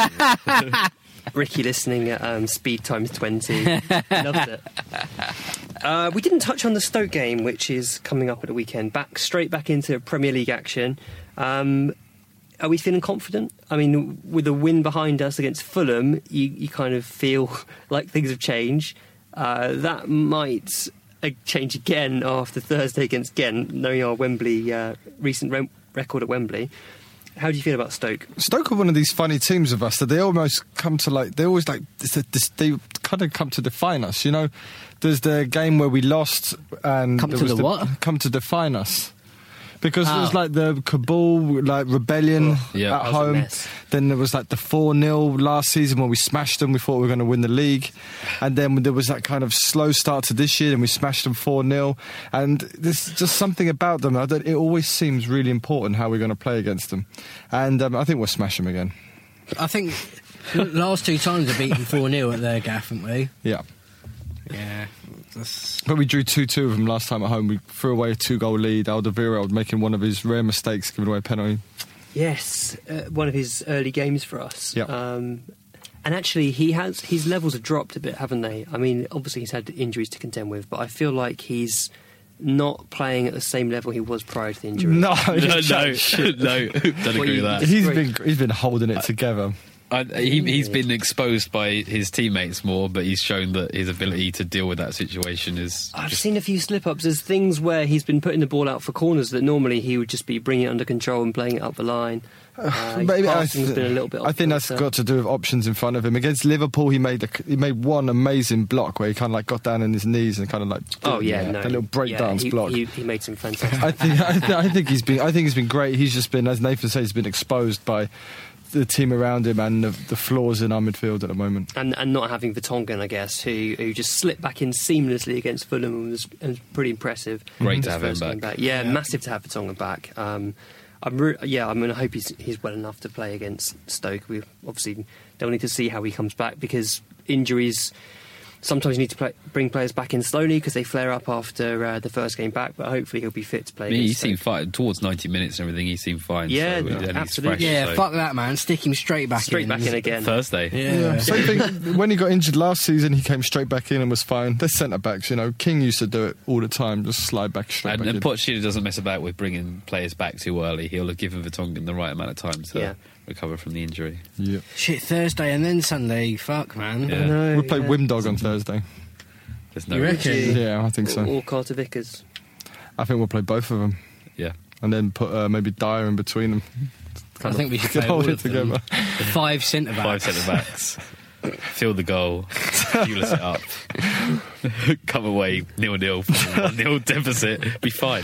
Ricky listening at um, speed times twenty. Loved it. Uh, we didn't touch on the Stoke game, which is coming up at the weekend. Back straight back into Premier League action. Um, are we feeling confident? I mean, with a win behind us against Fulham, you, you kind of feel like things have changed. Uh, that might uh, change again after Thursday against Ghent, knowing our Wembley uh, recent re- record at Wembley. How do you feel about Stoke? Stoke are one of these funny teams of us that they almost come to like they always like they kind of come to define us. You know, there's the game where we lost and Come there to was the what? Come to define us. Because Oh. there was like the Kabul like rebellion Oh, yeah. at That was a home. mess. Then there was like the four nil last season when we smashed them. We thought we were going to win the league. And then there was that kind of slow start to this year and we smashed them four nil. And there's just something about them. I don't, it always seems really important how we're going to play against them. And um, I think we'll smash them again. I think the last two times we've beaten four nil at their gaff, haven't we? Yeah. Yeah. That's... But we drew two two of them last time at home. We threw away a two-goal lead. Alderweireld making one of his rare mistakes, giving away a penalty. Yes, uh, one of his early games for us. Yep. Um, and actually, he has his levels have dropped a bit, haven't they? I mean, obviously he's had injuries to contend with, but I feel like he's not playing at the same level he was prior to the injury. No, no, no, no, don't agree Well, with you- that. He's Great. been he's been holding it together. I, he, he's been exposed by his teammates more, but he's shown that his ability to deal with that situation is. I've just, seen a few slip-ups. There's things where he's been putting the ball out for corners that normally he would just be bringing it under control and playing it up the line. Uh, his Maybe I, passing's th- been a little bit I think that's off-kilter. got to do with options in front of him. Against Liverpool, he made a, he made one amazing block where he kind of like got down on his knees and kind of like Oh yeah, no, a little breakdance yeah, he, block. He, he made some fantastic. I think I, th- I think he's been I think he's been great. He's just been, as Nathan says, he's been exposed by the team around him and the, the flaws in our midfield at the moment. And, and not having Vertonghen, I guess, who who just slipped back in seamlessly against Fulham and was, and was pretty impressive. Great His to have him first game back. Yeah, Yeah. massive to have Vertonghen back. Um, I'm re- yeah, I'm going to hope he's he's well enough to play against Stoke. We obviously don't need to see how he comes back because injuries. Sometimes you need to play, bring players back in slowly because they flare up after uh, the first game back. But hopefully he'll be fit to play. I mean, he against seemed Stoke. fine towards ninety minutes and everything. He seemed fine. Yeah, so, and he's absolutely. fresh, Yeah, so- fuck that, man. Stick him straight back Straight in. back in again. Thursday. Yeah. Same thing when he got injured last season. He came straight back in and was fine. They're centre backs, you know. King used to do it all the time, just slide back straight And, back and in. Pochettino doesn't mess about with bringing players back too early. He'll have given Vertonghen the right amount of time to Yeah. recover from the injury. Yeah. Shit, Thursday and then Sunday. Fuck, man. Yeah. No, We'll play yeah. Wimdog on Thursday. There's no You reckon? Yeah, I think so. Or Carter Vickers. I think we'll play both of them. Yeah. And then put uh, maybe Dyer in between them. I think we should Get play all all it of them. together. The five centre Five backs. centre backs. Field the goal. Fueless it up. Come away nil nil one nil deficit. Be fine.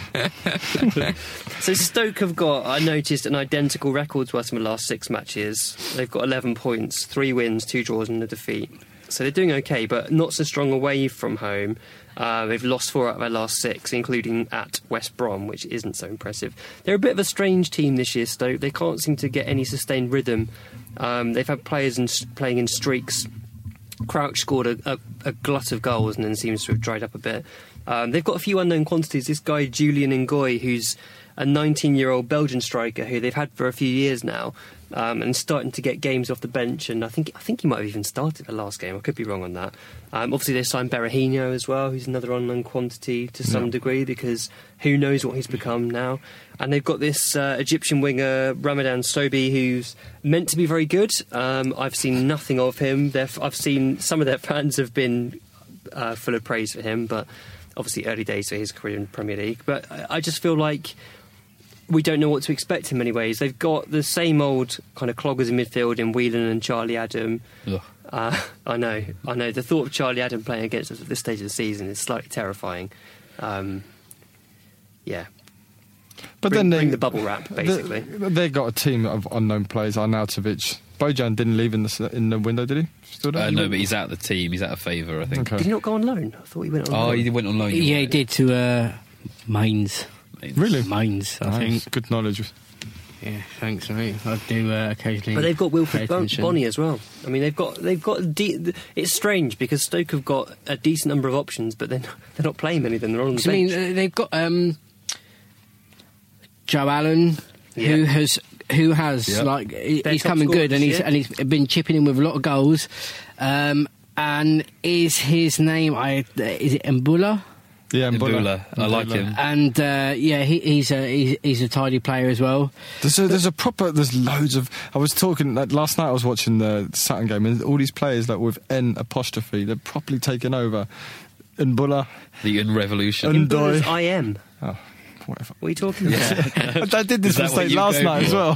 So Stoke have got, I noticed, an identical record to us in the last six matches. They've got eleven points, three wins, two draws and a defeat. So they're doing okay, but not so strong away from home. Uh, they've lost four out of their last six, including at West Brom, which isn't so impressive. They're a bit of a strange team this year, Stoke. They can't seem to get any sustained rhythm. Um, they've had players in, playing in streaks. Crouch scored a, a, a glut of goals and then seems to have dried up a bit. Um, they've got a few unknown quantities. This guy, Julian Ngoy, who's a nineteen-year-old Belgian striker who they've had for a few years now, um, and starting to get games off the bench. And I think I think he might have even started the last game. I could be wrong on that. Um, obviously, they signed Berahino as well, who's another unknown quantity to some Yeah. degree, because who knows what he's become now. And they've got this uh, Egyptian winger, Ramadan Sobi, who's meant to be very good. Um, I've seen nothing of him. They're, I've seen some of their fans have been uh, full of praise for him, but obviously early days for his career in the Premier League. But I, I just feel like we don't know what to expect in many ways. They've got the same old kind of cloggers in midfield in Whelan and Charlie Adam. Ugh. Uh, I know, I know. The thought of Charlie Adam playing against us at this stage of the season is slightly terrifying. Um, yeah. But bring, then they, bring the bubble wrap, basically. They, they got a team of unknown players. Arnautovic. Bojan didn't leave in the in the window, did he? Still don't Uh, he no, went- but he's out of the team. He's out of favour, I think. Okay. Did he not go on loan? I thought he went on Oh, loan. he went on loan. you're Yeah, he right. did to uh, Mainz. Really? Mainz, I Nice. think. Good knowledge. Yeah, thanks, mate. I do uh, occasionally. But they've got pay Wilfred Bon- attention. Bonny as well. I mean, they've got they've got. A de- it's strange because Stoke have got a decent number of options, but then they're not playing many of them. They're on the I mean, bench. uh, they've got um, Joe Allen, who Yeah. has who has Yep. like he- Their he's top coming scorer good, and this he's year. and he's been chipping in with a lot of goals. Um, and is his name? I is it Mbula? Yeah, Mbula. I like him. And uh, yeah, he, he's a he's, he's a tidy player as well. There's a, there's a proper, there's loads of, I was talking, like, last night I was watching the Saturn game and all these players like with N apostrophe, they're properly taken over. Mbula, The Un Revolution. Un- Mbula's Ndoye. I M. oh, whatever. What are you talking about? I did this Is that what mistake you last go night as for? well.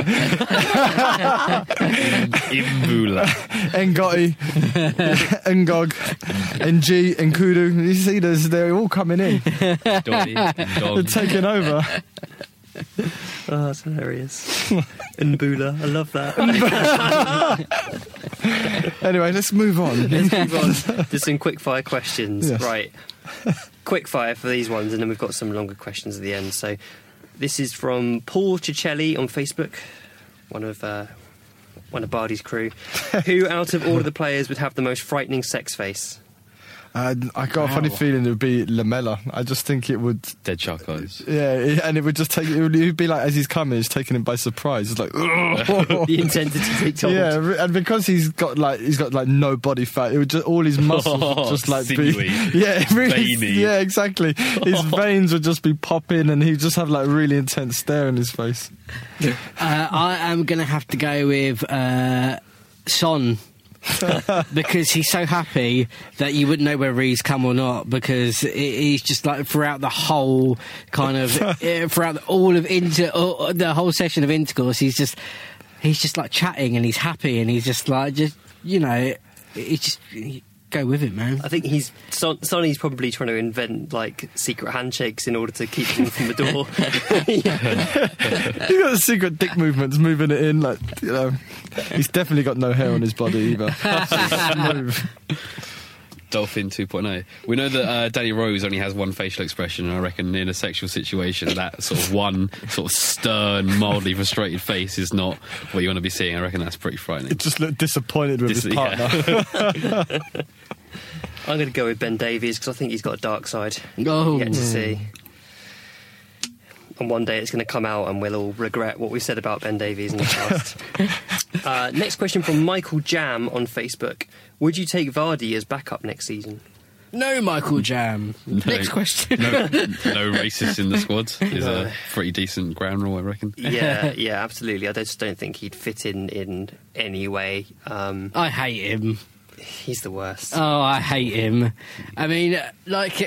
Imbula. Ngotti, Ngog, Ng, Nkudu. You see, there's, they're all coming in. Dotty. They're Dog. taking over. Oh, that's hilarious. Mbula, I love that. Anyway, let's move on. Let's move on. Just some quick fire questions. Yes. Right. Quick fire for these ones, and then we've got some longer questions at the end. So this is from Paul Cicelli on Facebook, one of uh, one of Bardi's crew. Who out of all of the players would have the most frightening sex face? Uh, I got a funny feeling it would be Lamella. I just think it would. Dead shark eyes. Yeah, it- and it would just take. It would, it would be like as he's coming, it's taking him by surprise. It's like, The intensity takes hold. yeah, and because he's got like he's got like no body fat, it would just all his muscles would just like Sinewy. be, yeah, really, Veiny. yeah, exactly. His veins would just be popping, and he'd just have like really intense stare in his face. Uh, I am going to have to go with uh, Son. Because he's so happy that you wouldn't know whether he's come or not, because he's just like throughout the whole kind of uh, throughout all of inter uh, the whole session of intercourse, he's just he's just like chatting and he's happy and he's just like just you know he's just he, go with it, man. I think he's Son, Sonny's probably trying to invent like secret handshakes in order to keep him from the door. He's got the secret dick movements, moving it in, like, you know. He's definitely got no hair on his body either. Smooth. Dolphin two point oh. We know that uh, Danny Rose only has one facial expression, and I reckon in a sexual situation that sort of one sort of stern, mildly frustrated face is not what you want to be seeing. I reckon that's pretty frightening. He just looked disappointed with Dis- his partner. Yeah. I'm going to go with Ben Davies because I think he's got a dark side. Oh. Yet to see. And one day it's going to come out and we'll all regret what we said about Ben Davies in the past. uh, next question from Michael Jam on Facebook. Would you take Vardy as backup next season? No, Michael Jam. No, Next question. No, no racists in the squad is a pretty decent ground rule, I reckon. Yeah, yeah, absolutely. I just don't think he'd fit in in any way. Um, I hate him. He's the worst. Oh, I hate him. I mean, like...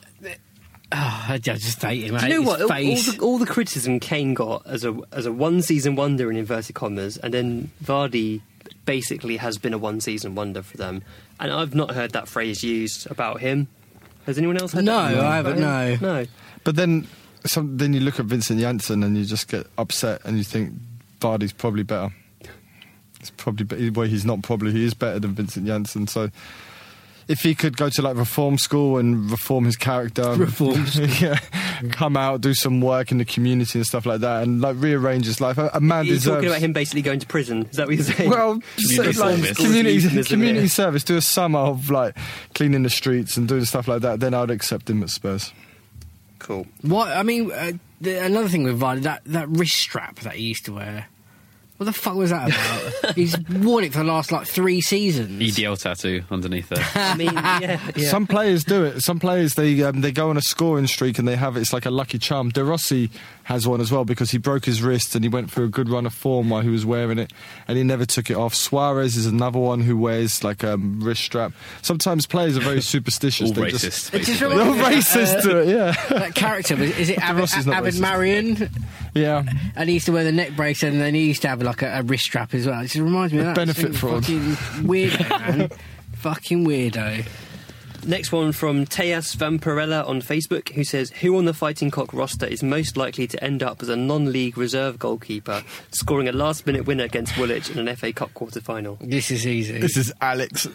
Oh, I just hate him. I Do you know hate what? his All, all, face. the, all the criticism Kane got as a as a one season wonder in inverted commas, and then Vardy basically has been a one season wonder for them. And I've not heard that phrase used about him. Has anyone else heard No, that? I haven't, about him? no. No. But then, some, then you look at Vincent Janssen and you just get upset and you think Vardy's probably better. It's probably be- well, he's not probably he is better than Vincent Janssen. So if he could go to like reform school and reform his character, Reform school. yeah, come out, do some work in the community and stuff like that, and like rearrange his life. A, a man You're deserves. talking about him basically going to prison. Is that what you're saying? Well, Community so, like, service. community, Euphemism, community yeah. service, do a summer of like cleaning the streets and doing stuff like that, then I'd accept him at Spurs. Cool. What I mean, uh, the, another thing with Vardy, that that wrist strap that he used to wear. What the fuck was that about? He's worn it for the last like three seasons. E D L tattoo underneath there. I mean, yeah, yeah. Some players do it. Some players they um, they go on a scoring streak and they have it. It's like a lucky charm. De Rossi has one as well because he broke his wrist and he went through a good run of form while he was wearing it and he never took it off. Suarez is another one who wears like a wrist strap. Sometimes players are very superstitious. All They racist, just- It just basically. They're reminds me of, racist to it, yeah. That character, was- is it Avid, Rossi's not Avid racist. Marion? Yeah. And he used to wear the neck brace and then he used to have like a, a wrist strap as well. It just reminds me of that. Benefit Just fraud. Fucking weirdo, man. Fucking weirdo. Next one from Tejas Vampirella on Facebook, who says, who on the Fighting Cock roster is most likely to end up as a non-league reserve goalkeeper, scoring a last-minute winner against Woolwich in an F A Cup quarter-final? This is easy. This is Alex.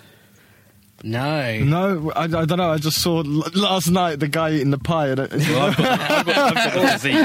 No. No, I, I don't know. I just saw l- last night the guy eating the pie. And it, Well, I've got, I've got, I've got the physique.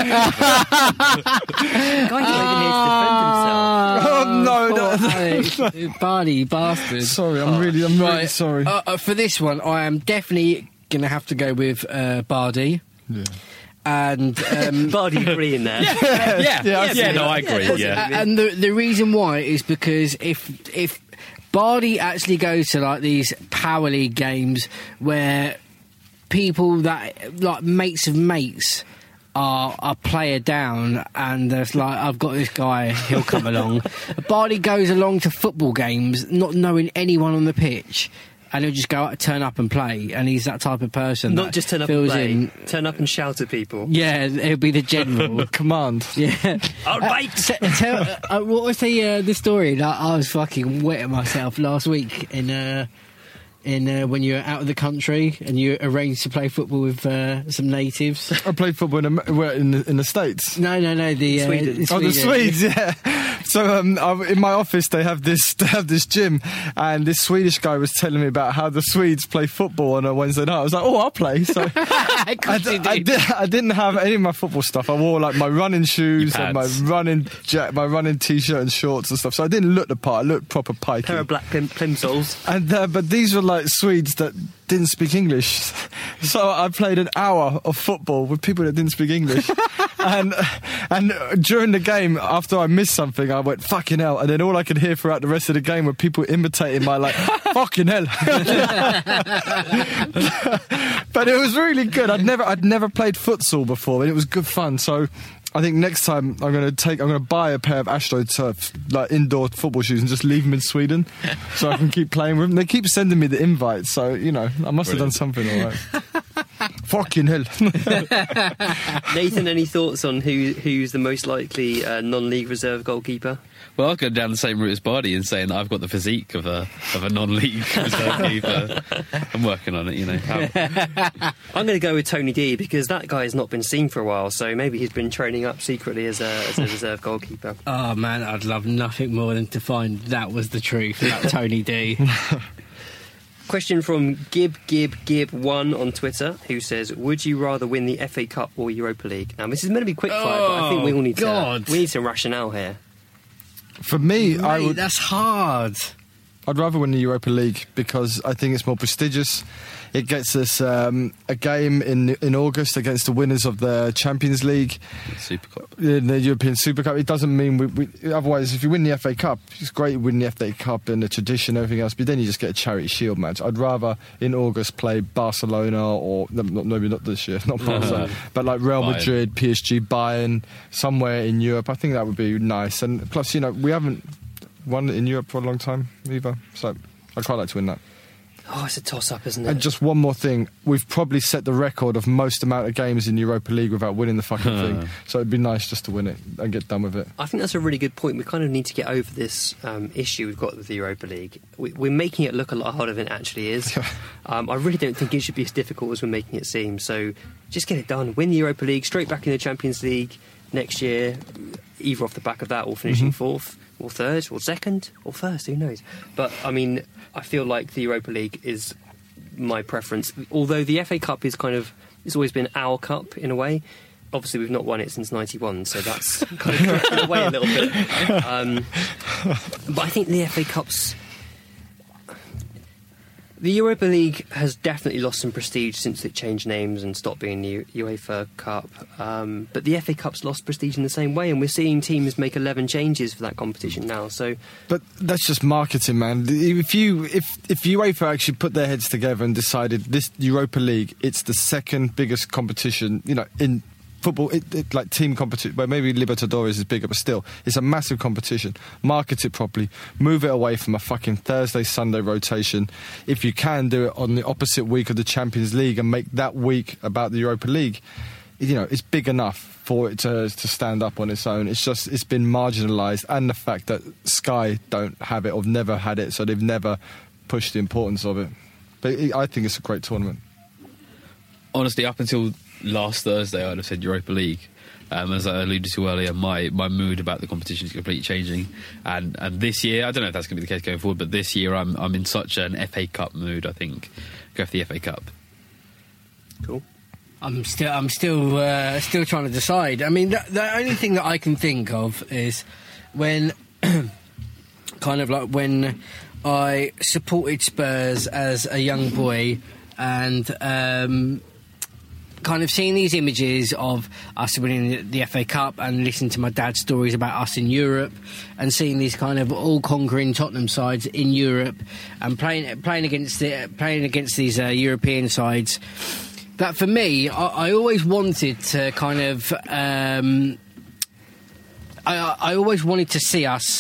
The guy's not even here to defend himself. oh no, no, Poor Alex, you Barney bastard. Sorry, I'm really, I'm really Right, sorry. Uh, uh, for this one, I am definitely going to have to go with uh, Bardi. Yeah. And um, Bardi agreeing there. Yeah, yeah, Yeah, yeah, no, I yeah, agree. that's- Yeah, A- and the the reason why is because if if Bardi actually goes to like these power league games where people that like mates of mates are a player down and there's like I've got this guy, he'll come along. Bardi goes along to football games not knowing anyone on the pitch. And he'll just go out, turn up and play, and he's that type of person. Not that just turn up and fills play, in. turn up and shout at people. Yeah, he'll be the general. Command. Yeah. All right. Uh, t- tell, uh, uh, what was the uh, the story? Like, I was fucking wetting myself last week in uh, in uh, when you were out of the country and you arranged to play football with uh, some natives. I played football in, Am- where, in, the, in the States. No, no, no. The uh, Sweden. the Oh, the Sweden. Swedes, yeah. So um, I, in my office, they have this they have this gym, and this Swedish guy was telling me about how the Swedes play football on a Wednesday night. I was like, oh, I'll play. So Of I, course d- you I, did. di- I didn't have any of my football stuff. I wore like my running shoes Your and my pads. running jack, my running t-shirt and shorts and stuff. So I didn't look the part. I looked proper pikey. Pair of black plim- plimsolls. And uh, but these were like Swedes that didn't speak English, so I played an hour of football with people that didn't speak English. and and during the game, after I missed something, I went fucking hell, and then all I could hear throughout the rest of the game were people imitating my like fucking hell. But it was really good. I'd never I'd never played futsal before, and it was good fun. So I think next time I'm going to take, I'm going to buy a pair of AstroTurf, like indoor football shoes, and just leave them in Sweden, so I can keep playing with them. They keep sending me the invites, so you know I must Brilliant. have done something all right. Fucking hell. Nathan, any thoughts on who who's the most likely uh, non-league reserve goalkeeper? Well, I'll go down the same route as Bardi and saying that I've got the physique of a of a non-league reserve keeper. I'm working on it, you know. I'm going to go with Tony D because that guy has not been seen for a while, so maybe he's been training up secretly as a, as a reserve goalkeeper. Oh man, I'd love nothing more than to find that was the truth about Tony D. Question from Gib Gib Gib one on Twitter, who says, "Would you rather win the F A Cup or Europa League?" Now, this is meant to be quick fire, oh, but I think we all need God. to we need some rationale here. For me, Mate, I would. That's hard. I'd rather win the Europa League because I think it's more prestigious. It gets us um, a game in in August against the winners of the Champions League, Super Cup, in the European Super Cup. It doesn't mean we, we, otherwise. If you win the F A Cup, it's great. You win the F A Cup and the tradition, and everything else. But then you just get a Charity Shield match. I'd rather in August play Barcelona or no, not, maybe not this year, not Barcelona, but like Real Bayern. Madrid, P S G, Bayern, somewhere in Europe. I think that would be nice. And plus, you know, we haven't won in Europe for a long time either, so I'd quite like to win that. Oh, it's a toss-up, isn't it? And just one more thing, we've probably set the record of most amount of games in Europa League without winning the fucking thing, so it'd be nice just to win it and get done with it. I think that's a really good point. We kind of need to get over this um, issue we've got with the Europa League. We, we're making it look a lot harder than it actually is. um, I really don't think it should be as difficult as we're making it seem, so just get it done. Win the Europa League, straight back in the Champions League next year, either off the back of that or finishing mm-hmm. fourth or third or second or first, who knows. But I mean, I feel like the Europa League is my preference, although the F A Cup is kind of, it's always been our cup in a way. Obviously we've not won it since ninety-one, so that's kind of drifted away a little bit, um, but I think the F A Cup's, the Europa League has definitely lost some prestige since it changed names and stopped being the UEFA Cup. Um, but the F A Cup's lost prestige in the same way, and we're seeing teams make eleven changes for that competition now. So, but that's just marketing, man. If you if if UEFA actually put their heads together and decided this Europa League, it's the second biggest competition, you know, in football, it, it, like team competition, well, maybe Libertadores is bigger, but still, it's a massive competition. Market it properly. Move it away from a fucking Thursday, Sunday rotation. If you can, do it on the opposite week of the Champions League and make that week about the Europa League. You know, it's big enough for it to, to stand up on its own. It's just, it's been marginalised, and the fact that Sky don't have it or never had it, so they've never pushed the importance of it. But it, I think it's a great tournament. Honestly, up until last Thursday, I'd have said Europa League. Um, as I alluded to earlier, my, my mood about the competition is completely changing. And and this year, I don't know if that's going to be the case going forward, but this year I'm I'm in such an F A Cup mood. I think go for the F A Cup. Cool. I'm still I'm still uh, still trying to decide. I mean, the, the only thing that I can think of is when kind of like when I supported Spurs as a young boy, and um, kind of seeing these images of us winning the F A Cup and listening to my dad's stories about us in Europe, and seeing these kind of all-conquering Tottenham sides in Europe and playing playing against the, playing against these uh, European sides. That for me, I, I always wanted to kind of, um, I, I always wanted to see us,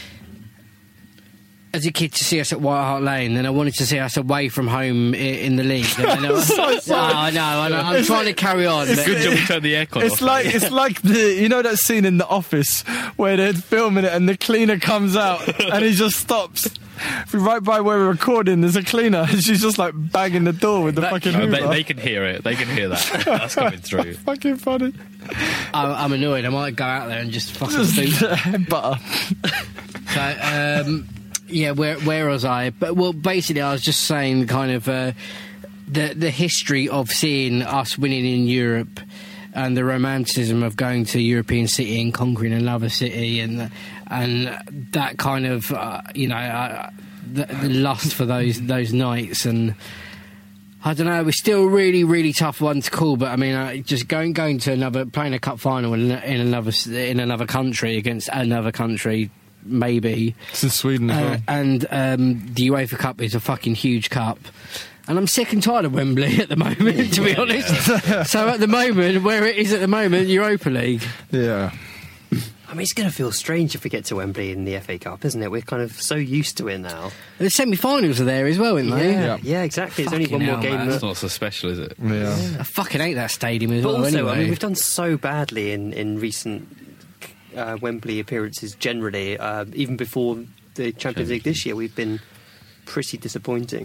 as a kid, to see us at White Hart Lane, and I wanted to see us away from home in, in the league. And then I, was, so oh, I know, I know, I'm trying to carry on. It's good job we turned the aircon It's off. like it's like the you know that scene in The Office where they're filming it and the cleaner comes out and he just stops. Right by where we're recording, there's a cleaner, and she's just like banging the door with the that, fucking no, Hoover. they, they can hear it. They can hear that. That's coming through. Fucking funny. I'm, I'm annoyed. I might go out there and just fucking just butter. So, um, yeah, where where was I? But well, basically, I was just saying kind of uh, the the history of seeing us winning in Europe, and the romanticism of going to a European city and conquering another city, and and that kind of uh, you know uh, the, the lust for those those nights. And I don't know, we're still a really really tough one to call, but I mean uh, just going going to another playing a cup final in, in another in another country against another country. Maybe it's in Sweden as uh, well. And um, the UEFA Cup is a fucking huge cup. And I'm sick and tired of Wembley at the moment, to be honest. So at the moment, where it is at the moment, Europa League. Yeah. I mean, it's going to feel strange if we get to Wembley in the F A Cup, isn't it? We're kind of so used to it now. The semi-finals are there as well, aren't they? Yeah, yeah, exactly. There's only one more hell, game. man. That... It's not so special, is it? Yeah. Yeah. I fucking hate that stadium as But well, also, anyway. I mean, we've done so badly in, in recent uh, Wembley appearances generally. Uh, even before the Champions League this year, we've been pretty disappointing.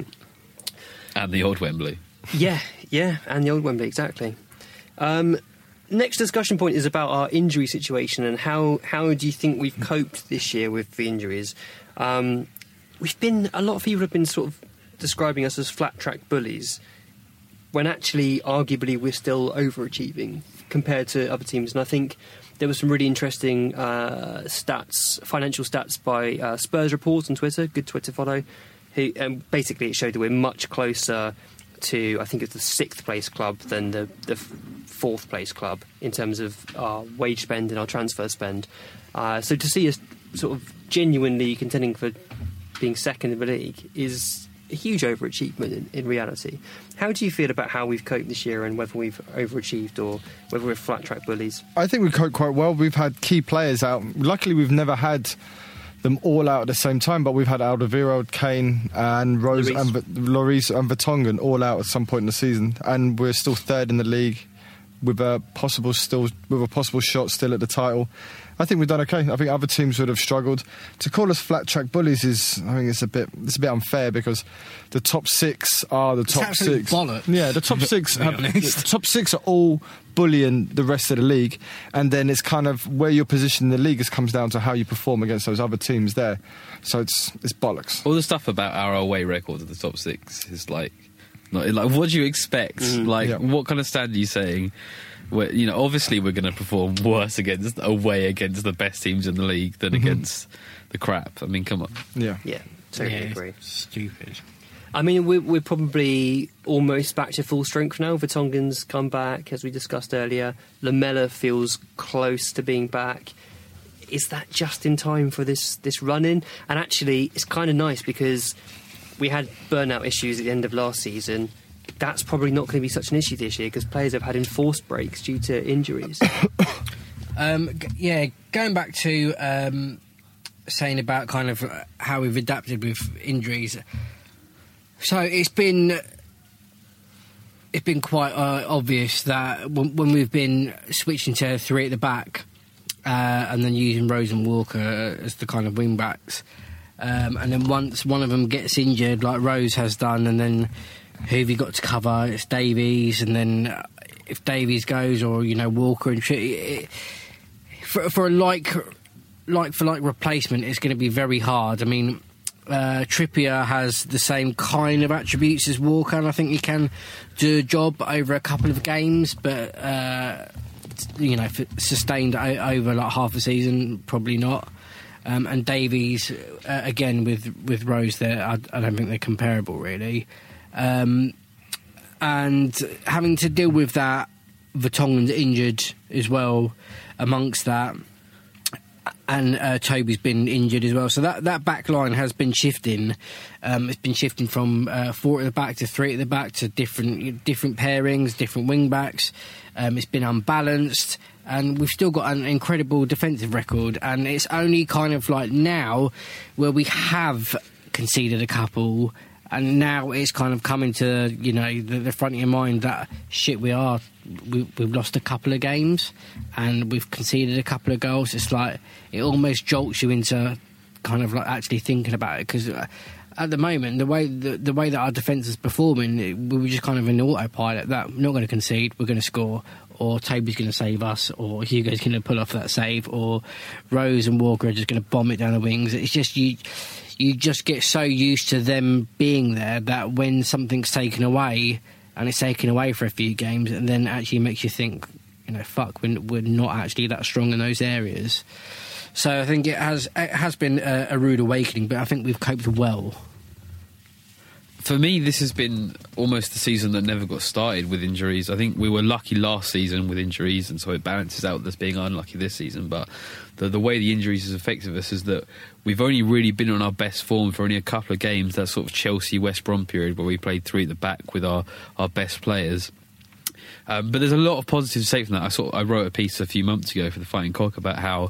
And the old Wembley. Yeah, yeah, and the old Wembley, exactly. Um, next discussion point is about our injury situation and how, how do you think we've coped this year with the injuries? Um, we've been, a lot of people have been sort of describing us as flat track bullies, when actually, arguably, we're still overachieving compared to other teams. And I think there was some really interesting uh, stats, financial stats by uh, Spurs Reports on Twitter, good Twitter follow. Who, um, basically, it showed that we're much closer to, I think it's the sixth place club than the, the f- fourth place club in terms of our wage spend and our transfer spend. Uh, so to see us sort of genuinely contending for being second in the league is a huge overachievement in, in reality. How do you feel about how we've coped this year and whether we've overachieved or whether we're flat track bullies? I think we coped quite well. We've had key players out. Luckily, we've never had them all out at the same time, but we've had Alderweireld, Kane and Rose Lloris. and v- Lloris and Vertonghen all out at some point in the season, and we're still third in the league with a possible still with a possible shot still at the title. I think we've done okay. I think other teams would have struggled. To call us flat track bullies is, I think it's a bit it's a bit unfair because the top six are the It's top absolute six. bollocks, Yeah, the top six to be have, honest. the top six are all bullying the rest of the league, and then it's kind of where your position in the league is comes down to how you perform against those other teams there. So it's it's bollocks. All the stuff about our away record at the top six is like, not, like what do you expect? Mm, like, yeah. what kind of stand are you saying? Where, you know, obviously we're going to perform worse against away against the best teams in the league than Mm-hmm. against the crap. I mean, come on. Yeah, Yeah, totally Yeah, agree. Stupid. I mean, we're, we're probably almost back to full strength now. Vertonghen's come back, as we discussed earlier. Lamella feels close to being back. Is that just in time for this, this run-in? And actually, it's kind of nice because we had burnout issues at the end of last season. That's probably not going to be such an issue this year because players have had enforced breaks due to injuries. Um, g- yeah, going back to um, saying about kind of uh, how we've adapted with injuries. So it's been it's been quite uh, obvious that when, when we've been switching to three at the back uh, and then using Rose and Walker as the kind of wing backs, um, and then once one of them gets injured, like Rose has done, and then who have you got to cover? It's Davies, and then uh, if Davies goes, or you know Walker and shit. It, For, for a like, like for like replacement, it's going to be very hard. I mean, uh, Trippier has the same kind of attributes as Walker, and I think he can do a job over a couple of games. But uh, you know, for sustained o- over like half a season, probably not. Um, and Davies, uh, again with with Rose there, I, I don't think they're comparable really. Um, and having to deal with that, Vertonghen's injured as well. Amongst that, and uh, Toby's been injured as well, so that, that back line has been shifting. Um, it's been shifting from uh, four at the back to three at the back to different different pairings, different wing backs. Um, it's been unbalanced, and we've still got an incredible defensive record. And it's only kind of like now where we have conceded a couple. And now it's kind of coming to, you know, the, the front of your mind that, shit, we are, we, we've lost a couple of games and we've conceded a couple of goals. It's like, it almost jolts you into kind of like actually thinking about it. Because at the moment, the way the, the way that our defence is performing, it, we were just kind of in autopilot that we're not going to concede, we're going to score, or Toby's going to save us, or Hugo's going to pull off that save, or Rose and Walker are just going to bomb it down the wings. It's just you... You just get so used to them being there that when something's taken away, and it's taken away for a few games, and then actually makes you think, you know, fuck, we're, we're not actually that strong in those areas. So I think it has it has been a, a rude awakening, but I think we've coped well. For me, this has been almost the season that never got started with injuries. I think we were lucky last season with injuries, and so it balances out this being unlucky this season. But the, the way the injuries has affected us is that we've only really been on our best form for only a couple of games. That sort of Chelsea West Brom period where we played three at the back with our, our best players. Um, but there's a lot of positives to take from that. I sort of, I wrote a piece a few months ago for the Fighting Cock about how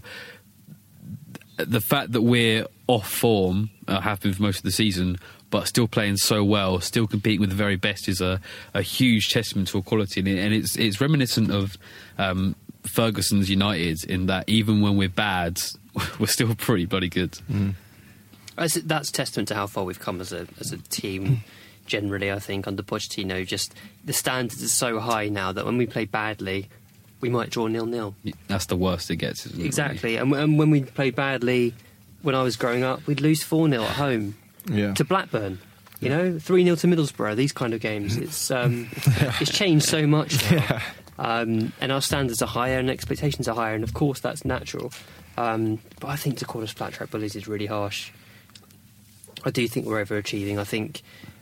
the fact that we're off form, uh, have been for most of the season, but still playing so well, still competing with the very best, is a, a huge testament to our quality. And, it, and it's it's reminiscent of um, Ferguson's United in that even when we're bad, we're still pretty bloody good. Mm. That's, that's testament to how far we've come as a as a team. Generally, I think under Pochettino, just the standards are so high now that when we play badly, we might draw nil-nil. That's the worst it gets, isn't it? Exactly. And, and when we played badly, when I was growing up, we'd lose four nil at home. Yeah. To Blackburn, you know, three nil to Middlesbrough, these kind of games. It's um, it's changed so much now. Yeah. Um, and our standards are higher and expectations are higher, and of course that's natural. Um, but I think to call us flat track bullies is really harsh. I do think we're overachieving. I think...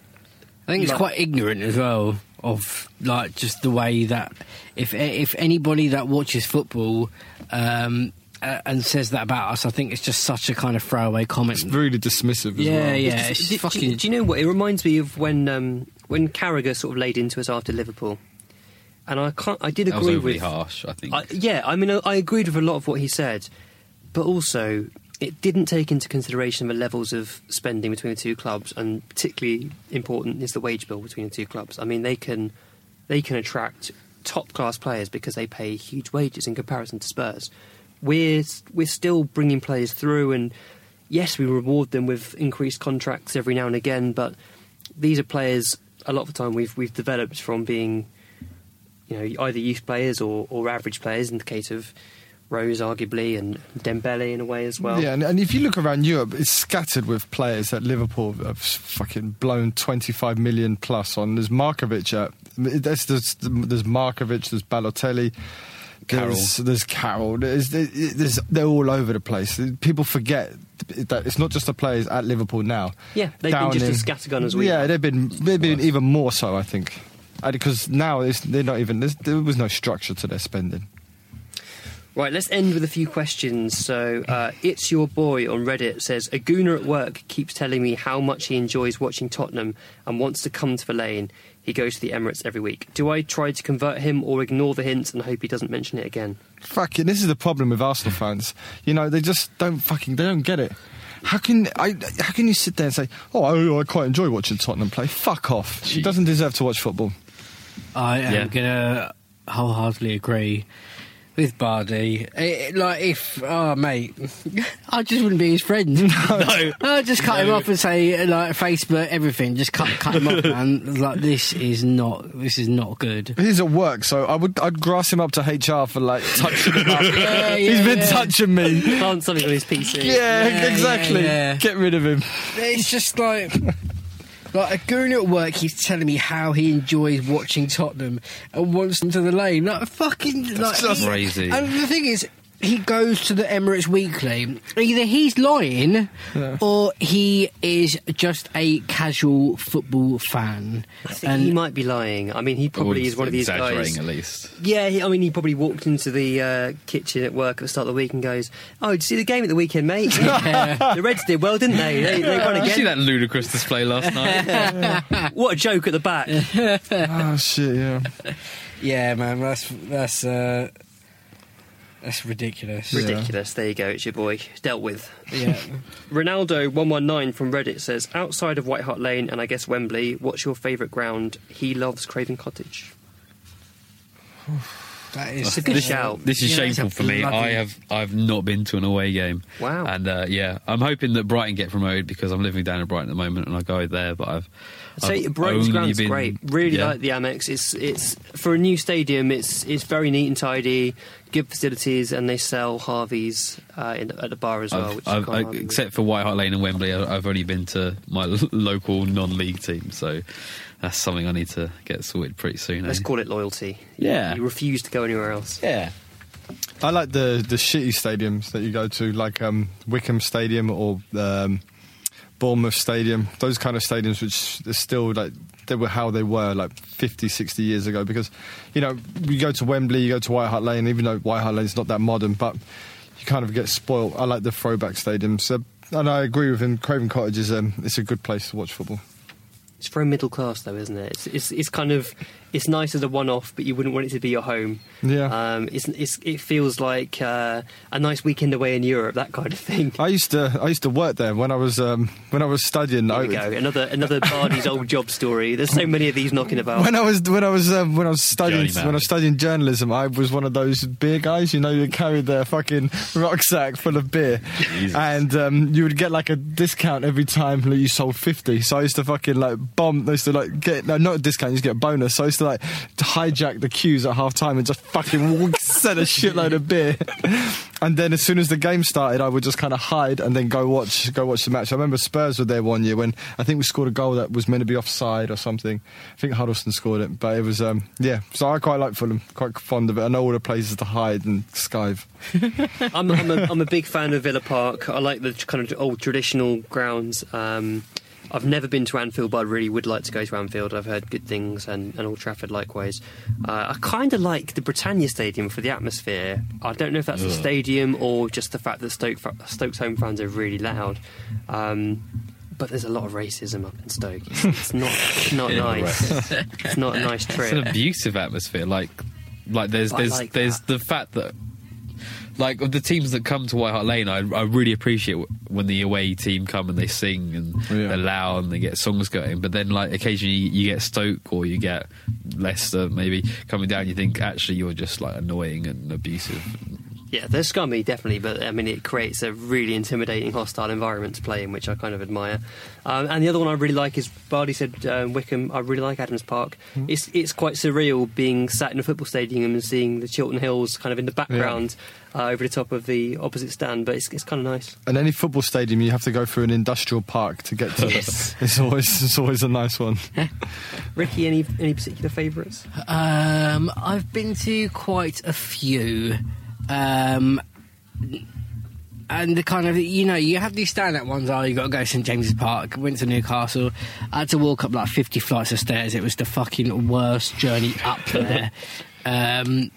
I think it's like, quite ignorant as well of like just the way that if if anybody that watches football um, uh, and says that about us, I think it's just such a kind of throwaway comment. It's really dismissive as yeah, well. Yeah, it's, it's do, fucking... do, do you know what? It reminds me of when um, when Carragher sort of laid into us after Liverpool. And I can't. I did agree that was overly with... harsh, I think. I, yeah, I mean, I, I agreed with a lot of what he said. But also... it didn't take into consideration the levels of spending between the two clubs, and particularly important is the wage bill between the two clubs. I mean, they can they can attract top class players because they pay huge wages in comparison to Spurs. We're we're still bringing players through, and yes, we reward them with increased contracts every now and again. But these are players. A lot of the time, we've we've developed from being, you know, either youth players or, or average players. In the case of Rose, arguably, and Dembele in a way as well. Yeah, and, and if you look around Europe, it's scattered with players that Liverpool have fucking blown twenty-five million plus on. There's Markovic at, there's, there's, there's Markovic, there's Balotelli, there's Carroll. There's Carroll. There's, there's, they're all over the place. People forget that it's not just the players at Liverpool now. Yeah, they've Down been just in, as scattergun as we Yeah, are. they've been, they've been even more so, I think. Because now it's, they're not even, there was no structure to their spending. Right, let's end with a few questions. So, uh, It's Your Boy on Reddit says, a gooner at work keeps telling me how much he enjoys watching Tottenham and wants to come to the lane. He goes to the Emirates every week. Do I try to convert him or ignore the hints and hope he doesn't mention it again? Fuck it, this is the problem with Arsenal fans. You know, they just don't fucking, they don't get it. How can I? How can you sit there and say, oh, I, I quite enjoy watching Tottenham play? Fuck off. Jeez. He doesn't deserve to watch football. I am Yeah. going to wholeheartedly agree with Bardi. It, like, if, oh, mate, I just wouldn't be his friend. No. I'd just cut no. him off and say, like, Facebook, everything. Just cut, cut him off, man. Like, this is not, this is not good. He's at work, so I would, I'd grass him up to H R for, like, touching him up. yeah, yeah, He's been yeah. touching me. Plant something on his P C. Yeah, Yeah, exactly. yeah, yeah. Get rid of him. It's just like... Like, a goon at work, he's telling me how he enjoys watching Tottenham and wants them to the lane. Like, fucking... Like, That's he- crazy. And the thing is, he goes to the Emirates Weekly. Either he's lying Yeah. or he is just a casual football fan. I think he might be lying. I mean, he probably Or is one of these exaggerating guys. at least. Yeah, he, I mean, he probably walked into the uh, kitchen at work at the start of the week and goes, "Oh, did you see the game at the weekend, mate? Yeah. The Reds did well, didn't they? They, they won Did you see again. that ludicrous display last night? What a joke at the back." Oh, shit, yeah. Yeah, man, that's... that's uh, That's ridiculous. Ridiculous. There you go. It's your boy. Dealt with. Yeah. Ronaldo one one nine from Reddit says, outside of White Hart Lane and I guess Wembley, what's your favourite ground? He loves Craven Cottage. That is It's a good this, shout. This is Yeah, it's shameful a for me. bloody- I have I've not been to an away game. Wow. And uh, yeah, I'm hoping that Brighton get promoted because I'm living down in Brighton at the moment and I go there. But I've I'd say I've Brighton's only ground's been- great. Really yeah. like the Amex. It's it's for a new stadium. It's it's very neat and tidy. Good facilities, and they sell Harveys uh, in, at the bar as well. I've, Which I've, you can't I, argue with. except for White Hart Lane and Wembley, I- I've only been to my l- local non-league team. So that's something I need to get sorted pretty soon. Let's eh? call it loyalty. Yeah. You refuse to go anywhere else. Yeah. I like the, the shitty stadiums that you go to, like um, Wickham Stadium or um, Bournemouth Stadium, those kind of stadiums which are still like they were how they were like fifty, sixty years ago. Because, you know, you go to Wembley, you go to White Hart Lane, even though White Hart Lane's not that modern, but you kind of get spoilt. I like the throwback stadiums. So, and I agree with him, Craven Cottage is um, it's a good place to watch football. It's very middle class, though, isn't it? It's it's, it's kind of it's nice as a one-off, but you wouldn't want it to be your home. Yeah. Um, it's, it's it feels like uh, a nice weekend away in Europe, that kind of thing. I used to I used to work there when I was um, when I was studying. There I, we go. Another another Bardi's old job story. There's so many of these knocking about. When I was when I was um, when I was studying Journeyman. when I was studying journalism, I was one of those beer guys. You know, you carried their fucking rucksack full of beer, Jesus. and um, you would get like a discount every time that you sold fifty. So I used to fucking like bomb. I used to like get no, not a discount. You used to get a bonus. So I used to like hijack the queues at half time and just fucking sell a shitload of beer. And then as soon as the game started, I would just kind of hide and then go watch go watch the match. I remember Spurs were there one year when I think we scored a goal that was meant to be offside or something. I think Huddleston scored it, but it was um, yeah. So I quite like Fulham, quite fond of it. I know all the places to hide and skive. I'm, I'm, a, I'm a big fan of Villa Park. I like the kind of old traditional grounds. Um, I've never been to Anfield, but I really would like to go to Anfield. I've heard good things, and, and Old Trafford likewise. Uh, I kind of like the Britannia Stadium for the atmosphere. I don't know if that's Ugh. the stadium or just the fact that Stoke, Stoke's home fans are really loud. Um, but there's a lot of racism up in Stoke. It's, it's not it's not Yeah, nice. It's not a nice It's an trip. abusive atmosphere. Like, like there's I there's like there's that. the fact that, like, of the teams that come to White Hart Lane, I, I really appreciate when the away team come and they sing and Yeah. they're loud and they get songs going. But then, like, occasionally you get Stoke or you get Leicester maybe coming down. You think actually you're just like annoying and abusive. Yeah, they're scummy, definitely, but I mean, it creates a really intimidating, hostile environment to play in, which I kind of admire. Um, and the other one I really like is, Bardi said, um, Wickham. I really like Adams Park. Mm. It's it's quite surreal being sat in a football stadium and seeing the Chiltern Hills kind of in the background uh, over the top of the opposite stand, but it's, it's kind of nice. And any football stadium, you have to go through an industrial park to get to. Yes. It's always it's always a nice one. Ricky, any any particular favourites? Um, I've been to quite a few. Um, and the kind of, you know, you have these stand-up ones. Oh, you got to go to St James's Park. Went to Newcastle. I had to walk up like fifty flights of stairs. It was the fucking worst journey up there. um,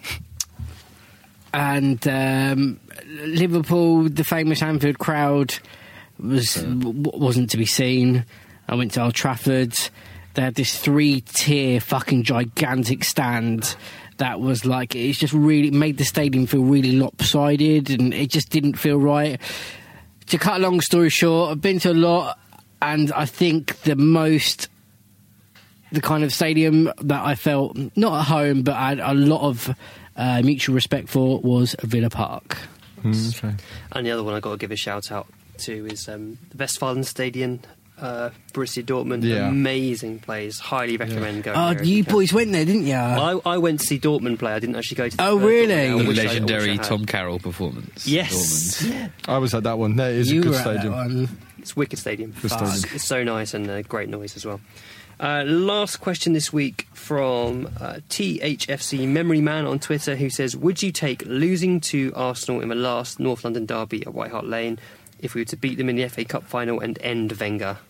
and um, Liverpool, the famous Anfield crowd was w- wasn't to be seen. I went to Old Trafford. They had this three-tier fucking gigantic stand that was like, it's just really made the stadium feel really lopsided, and it just didn't feel right. To cut a long story short, I've been to a lot, and I think the most, the kind of stadium that I felt not at home, but I had a lot of uh, mutual respect for was Villa Park. Mm, okay. And the other one I've got to give a shout out to is um, the Westfalenstadion, uh, Borussia Dortmund. Yeah. Amazing place. Highly recommend going Oh, there if you can. boys went there, didn't you? I, I went to see Dortmund play. I didn't actually go to the Oh, Spurs really? Dortmund. I The wish I- I wish I legendary had. Tom Carroll performance. Yes. Dortmund. I was at that one. That is you a good were at that stadium. one. It's a wicked stadium. Good Fuck. stadium. It's so nice and uh, great noise as well. Uh, last question this week from uh, T H F C Memory Man on Twitter, who says, would you take losing to Arsenal in the last North London derby at White Hart Lane if we were to beat them in the F A Cup final and end Wenger?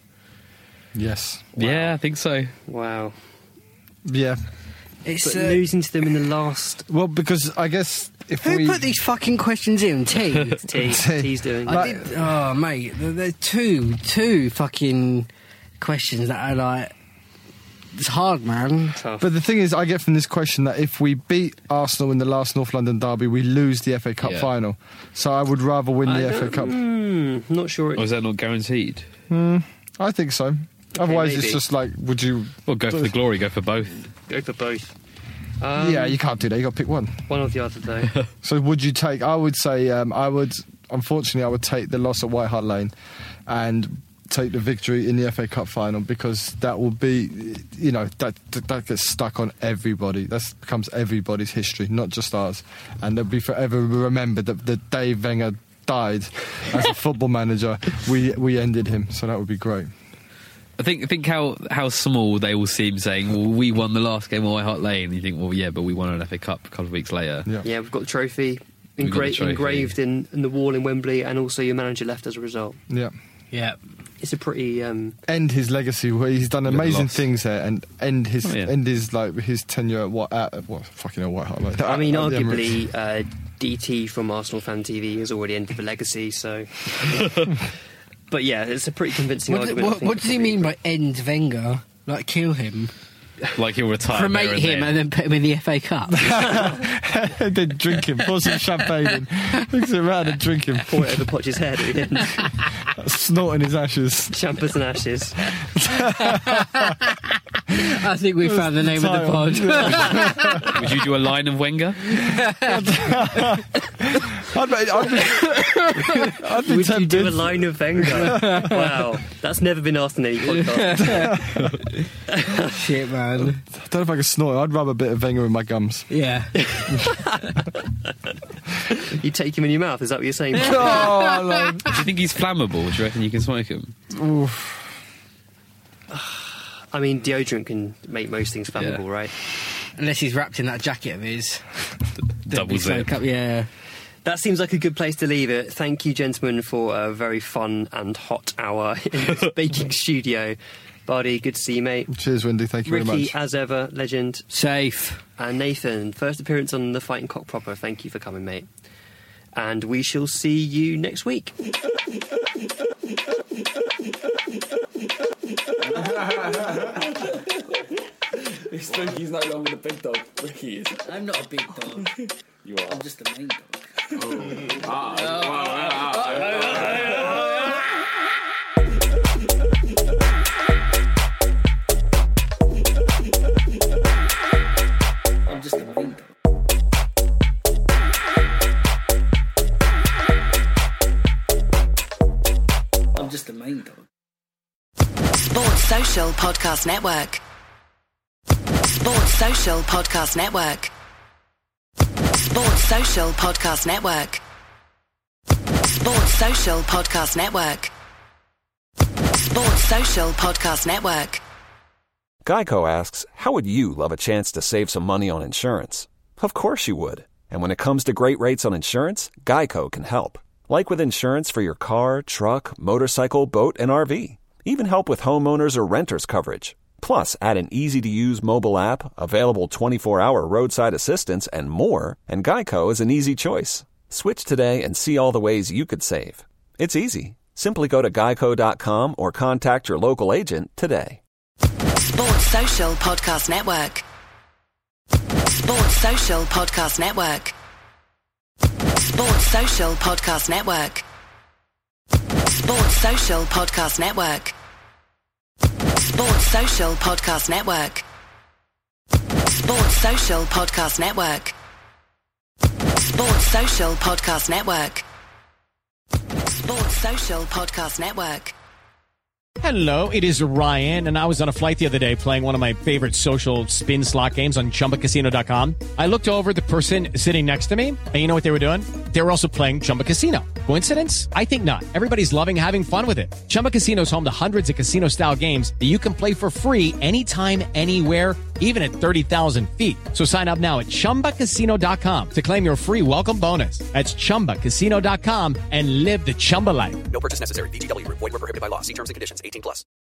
Yes. Yeah, I think so. Wow. Yeah. It's But uh, losing to them in the last... Well, because I guess if who we put these fucking questions in? T. T, T. T's doing. I Like- did. Oh, mate, there- there's two, two fucking questions that are like. It's hard, man. Tough. But the thing is, I get from this question that if we beat Arsenal in the last North London derby, we lose the F A Cup Yeah. final. So I would rather win I the F A don't- Cup. Hmm, not sure. Or is that not guaranteed? Hmm, I think so. Otherwise, maybe. it's just like, would you? Well, go for the glory, go for both. Go for both. Um, yeah, you can't do that. You got to pick one. One or the other, though. So would you take? I would say, um, I would. Unfortunately, I would take the loss at White Hart Lane, and take the victory in the F A Cup final, because that will be, you know, that that, that gets stuck on everybody. That becomes everybody's history, not just ours, and they'll be forever remembered that the day Wenger died as a football manager, we we ended him. So that would be great. I think I think how how small they all seem, saying, well, we won the last game at White Hart Lane. You think, well, yeah, but we won an F A Cup a couple of weeks later. Yeah. Yeah, we've got the trophy, We've got the engra- trophy. engraved in, in the wall in Wembley, and also your manager left as a result. Yeah. Yeah. it's a pretty um, end his legacy where he's done amazing loss. things there, and end his Oh, yeah. end his like his tenure at what at what fucking hell, White Hart. Like, I mean, at the arguably, Emirates. uh, D T from Arsenal Fan T V has already ended the legacy, so. But yeah, it's a pretty convincing What, argument. I what, think, what does he probably. mean by end Wenger? Like kill him? Like he'll retire. there Cremate and him then. and then put him in the F A Cup? Then drink him, pour some champagne in, mix it around and drink him. Pour it over Poch's head at the end. Snorting his ashes. Champers and ashes. I think we found the name of the pod. Would you do a line of Wenger? I'd be, I'd be, I'd be Would you tempted. do a line of Wenger? Wow, that's never been asked in any podcast. Shit, man. I don't know if I can snort it. I'd rub a bit of Wenger in my gums. Yeah. You take him in your mouth, is that what you're saying? Oh, no. Do you think he's flammable? Do you reckon you can smoke him? Oof. I mean, deodorant can make most things flammable, Yeah. right? Unless he's wrapped in that jacket of his. Double zip. Up, yeah. That seems like a good place to leave it. Thank you, gentlemen, for a very fun and hot hour in this baking studio. Bardi, good to see you, mate. Cheers, Wendy. Thank you Ricky, very much. as ever, legend. Safe. And Nathan, first appearance on the Fighting Cock Proper. Thank you for coming, mate. And we shall see you next week. Spooky's no longer the big dog. Ricky is. I'm not a big dog. You are. I'm just the main dog. Oh. Ah, wow, wow, I'm just the main dog. I'm just the main dog. Sports Social Podcast Network. Sports Social Podcast Network. Sports Social Podcast Network. Sports Social Podcast Network. Sports Social Podcast Network. Geico asks, how would you love a chance to save some money on insurance? Of course you would. And when it comes to great rates on insurance, Geico can help. Like with insurance for your car, truck, motorcycle, boat, and R V. Even help with homeowners or renters coverage. Plus, add an easy-to-use mobile app, available twenty-four hour roadside assistance, and more, and Geico is an easy choice. Switch today and see all the ways you could save. It's easy. Simply go to geico dot com or contact your local agent today. Sports Social Podcast Network. Sports Social Podcast Network. Sports Social Podcast Network. Sports Social Podcast Network. Sports Social Podcast Network. Sports Social Podcast Network. Sports Social Podcast Network. Sports Social Podcast Network. Hello, it is Ryan, and I was on a flight the other day playing one of my favorite social spin slot games on Chumba Casino dot com. I looked over at the person sitting next to me, and you know what they were doing? They were also playing Chumba Casino. Coincidence? I think not. Everybody's loving having fun with it. Chumba Casino is home to hundreds of casino-style games that you can play for free anytime, anywhere, even at thirty thousand feet. So sign up now at Chumba Casino dot com to claim your free welcome bonus. That's Chumba Casino dot com and live the Chumba life. No purchase necessary. V G W. Void where prohibited by law. See terms and conditions. eighteen plus.